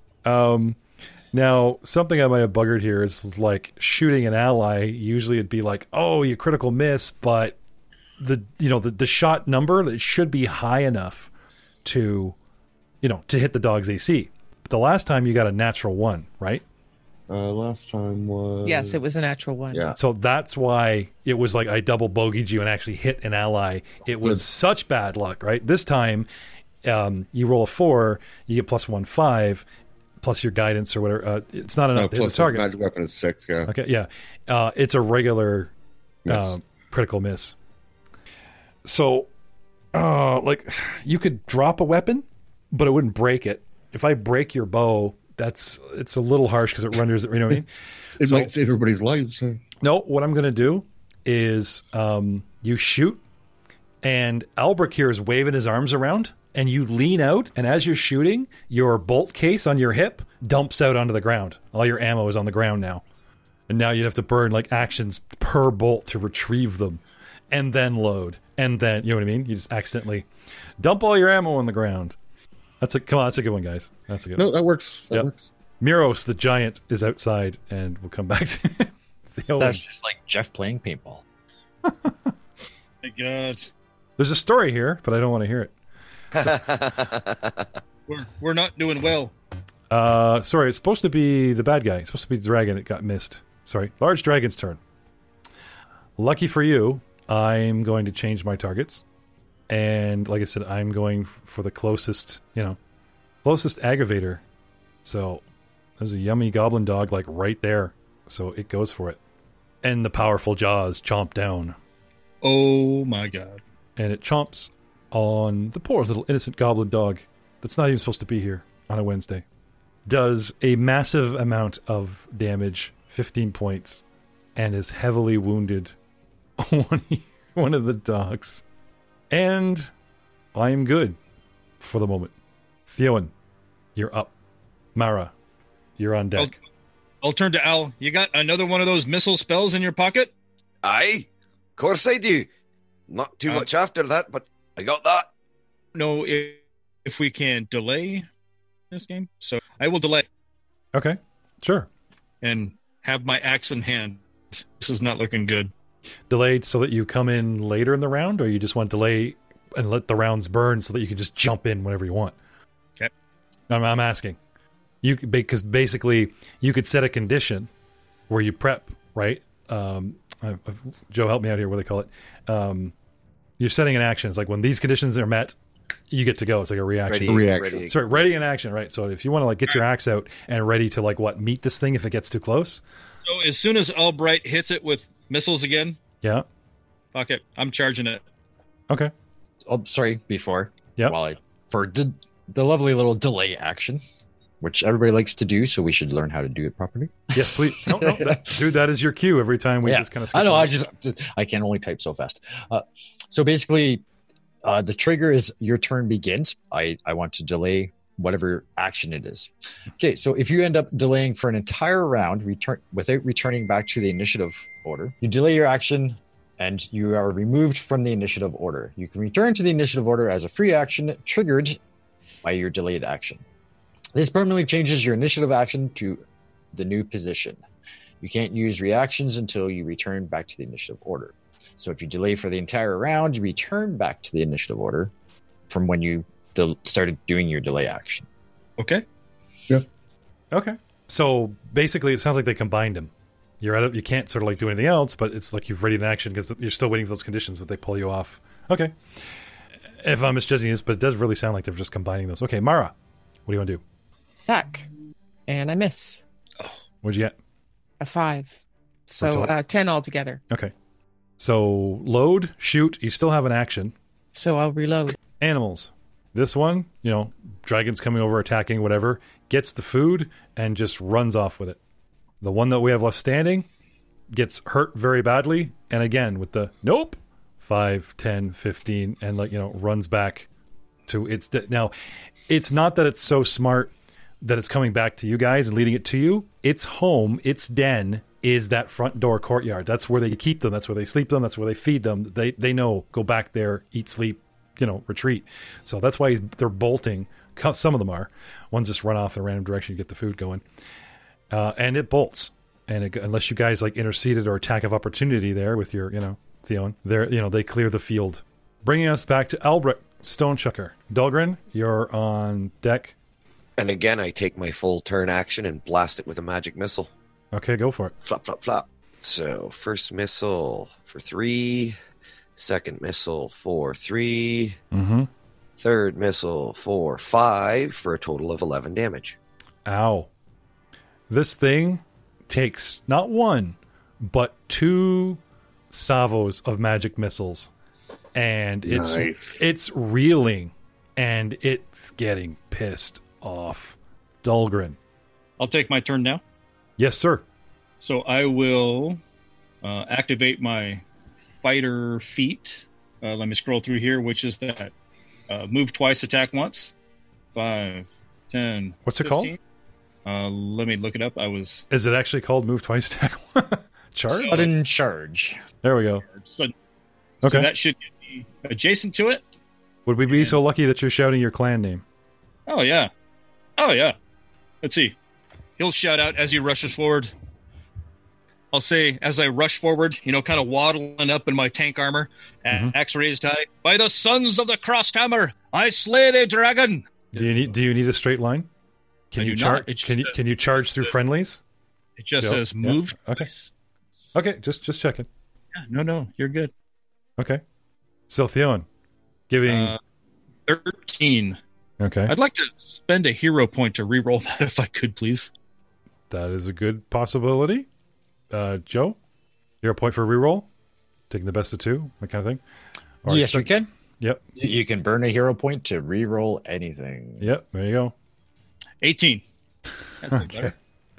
Now, something I might have buggered here is like shooting an ally. Usually it'd be like, oh, you critical miss, but the shot number, it should be high enough to to hit the dog's AC. But the last time you got a natural 1, right? Last time was Yes, it was a natural 1. Yeah. So that's why it was like I double bogeyed you and actually hit an ally. It was such bad luck, right? This time, you roll a 4, you get +1 5, plus your guidance or whatever. It's not enough to hit the plus target. magic weapon is 6. Yeah. Okay, yeah. It's a regular Miss. critical miss. So, like, you could drop a weapon, but it wouldn't break it. If I break your bow, it's a little harsh because it renders it. You know what I mean? It might save everybody's lives. No, what I'm going to do is you shoot, and Albrecht here is waving his arms around, and you lean out, and as you're shooting, your bolt case on your hip dumps out onto the ground. All your ammo is on the ground now. And now you have to burn like actions per bolt to retrieve them, and then load, and then, you know what I mean? You just accidentally dump all your ammo on the ground. Come on, that's a good one, guys. That's a good one. No, that works. That Yep. works. Miros, the giant, is outside, and we'll come back to Theo. That's just like Jeff playing paintball. My God. There's a story here, but I don't want to hear it. We're not doing well. Sorry, it's supposed to be the bad guy. It's supposed to be the dragon. It got missed. Sorry. Large dragon's turn. Lucky for you, I'm going to change my targets. And like I said, I'm going for the closest aggravator. So there's a yummy goblin dog like right there. So it goes for it. And the powerful jaws chomp down. Oh my God. And it chomps on the poor little innocent goblin dog that's not even supposed to be here on a Wednesday. Does a massive amount of damage, 15 points, and is heavily wounded one of the dogs. And I am good for the moment. Theowen, you're up. Mara, you're on deck. I'll turn to Al. You got another one of those missile spells in your pocket? Aye, of course I do. Not too much after that, but I got that. No, if we can delay this game. So I will delay Okay, sure. and have my axe in hand. This is not looking good. Delayed so that you come in later in the round, or you just want to delay and let the rounds burn so that you can just jump in whenever you want? Okay. I'm asking. Because basically you could set a condition where you prep, right? Joe, help me out here. What do they call it? You're setting an action. It's like when these conditions are met, you get to go. It's like a reaction. Reaction. Sorry, ready in action, right? So if you want to like get your axe out and ready to like meet this thing if it gets too close. So as soon as Albright hits it with missiles again, Yeah. fuck it, I'm charging it. Okay. Oh, sorry, before. Yep. For the lovely little delay action, which everybody likes to do, so we should learn how to do it properly. Yes, please. No, dude, that is your cue every time we just kind of. I know. I can only type so fast. So basically, the trigger is your turn begins. I want to delay whatever action it is. Okay, so if you end up delaying for an entire round, without returning back to the initiative order, you delay your action and you are removed from the initiative order. You can return to the initiative order as a free action triggered by your delayed action. This permanently changes your initiative action to the new position. You can't use reactions until you return back to the initiative order. So if you delay for the entire round, you return back to the initiative order from when you started doing your delay action. Okay. Okay. So basically, it sounds like they combined them. You can't sort of like do anything else, but it's like you've ready in action because you're still waiting for those conditions, but they pull you off. Okay. If I'm misjudging this, but it does really sound like they're just combining those. Okay, Mara, what do you want to do? Attack. And I miss. What'd you get? A 5. So 10 altogether. Okay. So load, shoot. You still have an action. So I'll reload. Animals. This one, dragons coming over, attacking, whatever, gets the food and just runs off with it. The one that we have left standing gets hurt very badly. And again, with the nope, 5, 10, 15, and runs back to its... Now, it's not that it's so smart that it's coming back to you guys and leading it to you. Its home, its den, is that front door courtyard. That's where they keep them. That's where they sleep them. That's where they feed them. They know, go back there, eat, sleep, retreat. So that's why they're bolting. Some of them are. One's just run off in a random direction to get the food going. And it bolts. And unless you guys interceded or attack of opportunity there with your, Theon, they clear the field. Bringing us back to Albrecht. Stonechucker. Dahlgren, you're on deck. And again, I take my full turn action and blast it with a magic missile. Okay, go for it. Flop, flop, flop. So, first missile for 3. Second missile for 3. Mm-hmm. Third missile for 5 for a total of 11 damage. Ow. This thing takes not 1, but 2 salvos of magic missiles. And it's reeling, and it's getting pissed off. Dahlgren. I'll take my turn now. Yes, sir. So I will activate my fighter feat. Let me scroll through here, which is that move twice, attack once. 5, 10. What's it 15. Let me look it up. Is it actually called move twice, attack? Charge? Sudden charge. There we go. So Okay. that should be adjacent to it. Would we be so lucky that you're shouting your clan name? Oh, yeah. Oh, yeah. Let's see. He'll shout out as he rushes forward. I'll say, as I rush forward, kind of waddling up in my tank armor, axe raised high. By the sons of the crossed hammer, I slay the dragon. Do you need a straight line? Can I you do charge? not. It's Can you just can you charge through friendlies? It just Yep. says move. Yeah. Okay. twice. Okay, just checking. Yeah, no, you're good. Okay. So Theon, giving 13. okay, I'd like to spend a hero point to re-roll that if I could, please. that is a good possibility. Joe, you're a point for reroll, taking the best of 2, that kind of thing. Or Yes, you can. Yep. You can burn a hero point to re-roll anything. Yep. There you go. 18. That's way Okay.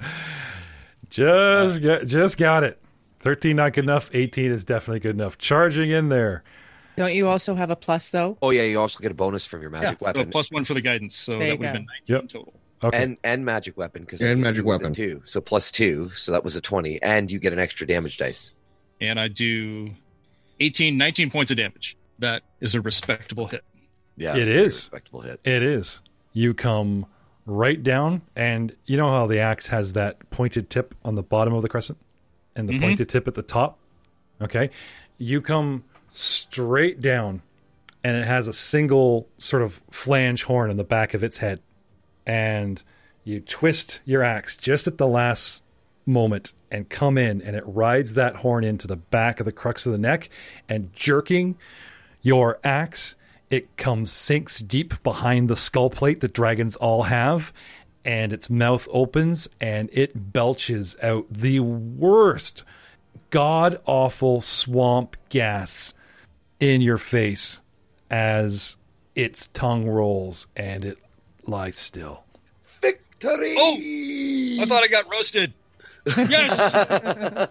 better. Just got it. 13 not good enough. 18 is definitely good enough. Charging in there. Don't you also have a plus, though? Oh, yeah, you also get a bonus from your magic So weapon. +1 for the guidance. So There you that would have go. been 19 Yep. total. Okay. And magic weapon. And magic weapon. 2. So +2. So that was a 20. And you get an extra damage dice. And I do 19 points of damage. That is a respectable hit. Yeah, It it's a pretty is. respectable hit. It is. You come right down, and you know how the axe has that pointed tip on the bottom of the crescent and the pointed tip at the top? Okay. You come straight down, and it has a single sort of flange horn on the back of its head. And you twist your axe just at the last moment and come in, and it rides that horn into the back of the crux of the neck, and jerking your axe, it sinks deep behind the skull plate that dragons all have, and its mouth opens and it belches out the worst god-awful swamp gas in your face as its tongue rolls and it lies still. Victory! Oh! I thought I got roasted. Yes!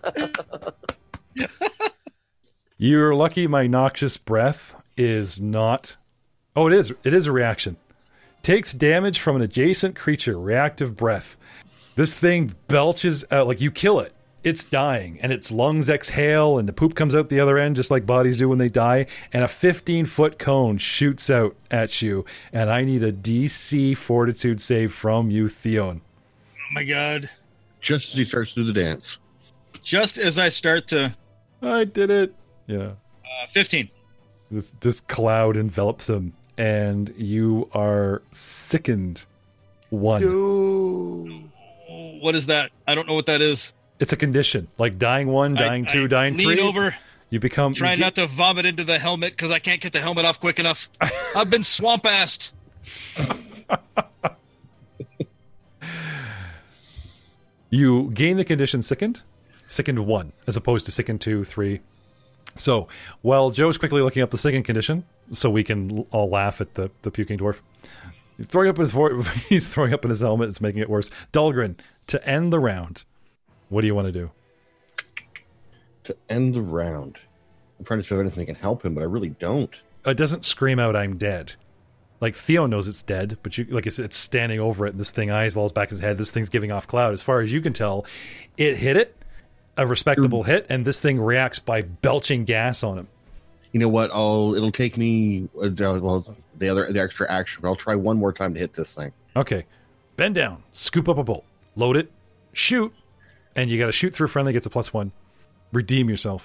You're lucky my noxious breath is not... Oh, it is. It is a reaction. Takes damage from an adjacent creature. Reactive breath. This thing belches out. Like, you kill it. It's dying. And its lungs exhale and the poop comes out the other end just like bodies do when they die. And a 15-foot cone shoots out at you. And I need a DC fortitude save from you, Theon. Oh my god. Just as he starts to do the dance. Just as I start to... I did it. Yeah. 15. This cloud envelops him, and you are sickened. 1. No. What is that? I don't know what that is. It's a condition, like dying 1, dying 2, dying 3. Lean over, You become try not to vomit into the helmet because I can't get the helmet off quick enough. I've been swamp-assed. You gain the condition sickened 1, as opposed to sickened 2, 3. So, while Joe's quickly looking up the sickened condition, so we can all laugh at the puking dwarf, he's throwing up in his helmet. It's making it worse. Dahlgren, to end the round, what do you want to do? To end the round. I'm trying to see if anything can help him, but I really don't. It doesn't scream out, "I'm dead." Like, Theo knows it's dead, but it's standing over it, and this thing eyes lolls back his head. This thing's giving off cloud. As far as you can tell, it hit it, a respectable hit, and this thing reacts by belching gas on him. You know what? It'll take me the extra action. But I'll try one more time to hit this thing. Okay, bend down, scoop up a bolt, load it, shoot, and you got to shoot through friendly. Gets a +1. Redeem yourself.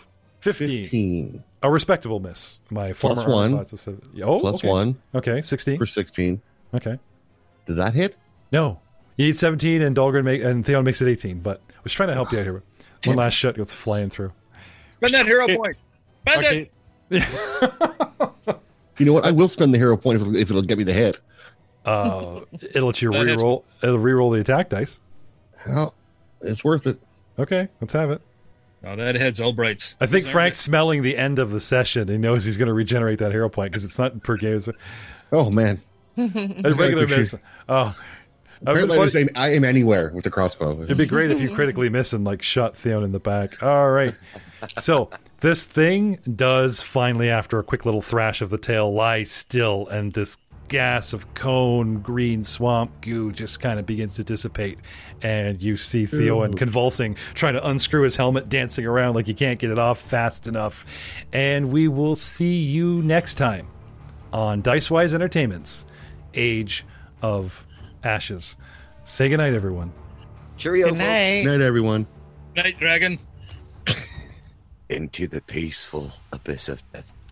15. A respectable miss. My former Plus one. armor class was Plus okay. 1 Okay, 16. for 16. Okay. Does that hit? No. You need 17 and and Theon makes it 18, but I was trying to help you out here. One last shot goes flying through. Spend that hero point. Spend Okay. it. You know what? I will spend the hero point if it'll get me the hit. It'll let you That is- reroll. It'll reroll the attack dice. Well, it's worth it. Okay, let's have it. Oh, that head's Albright's. I think Frank's smelling the end of the session. He knows he's going to regenerate that hero point because it's not per game. It's Oh, man. a regular Frank, miss. Oh, Apparently, I aim anywhere with the crossbow. it'd be great if you critically miss and like shot Theon in the back. All right. So this thing does finally, after a quick little thrash of the tail, lie still, and this gas of cone green swamp goo just kind of begins to dissipate, and you see Theon convulsing, trying to unscrew his helmet, dancing around like he can't get it off fast enough. And we will see you next time on Dicewise Entertainment's Age of Ashes. Say goodnight, everyone. Cheerio, Good night. Good night, everyone. Night, Dragon. folks. Into the peaceful abyss of death.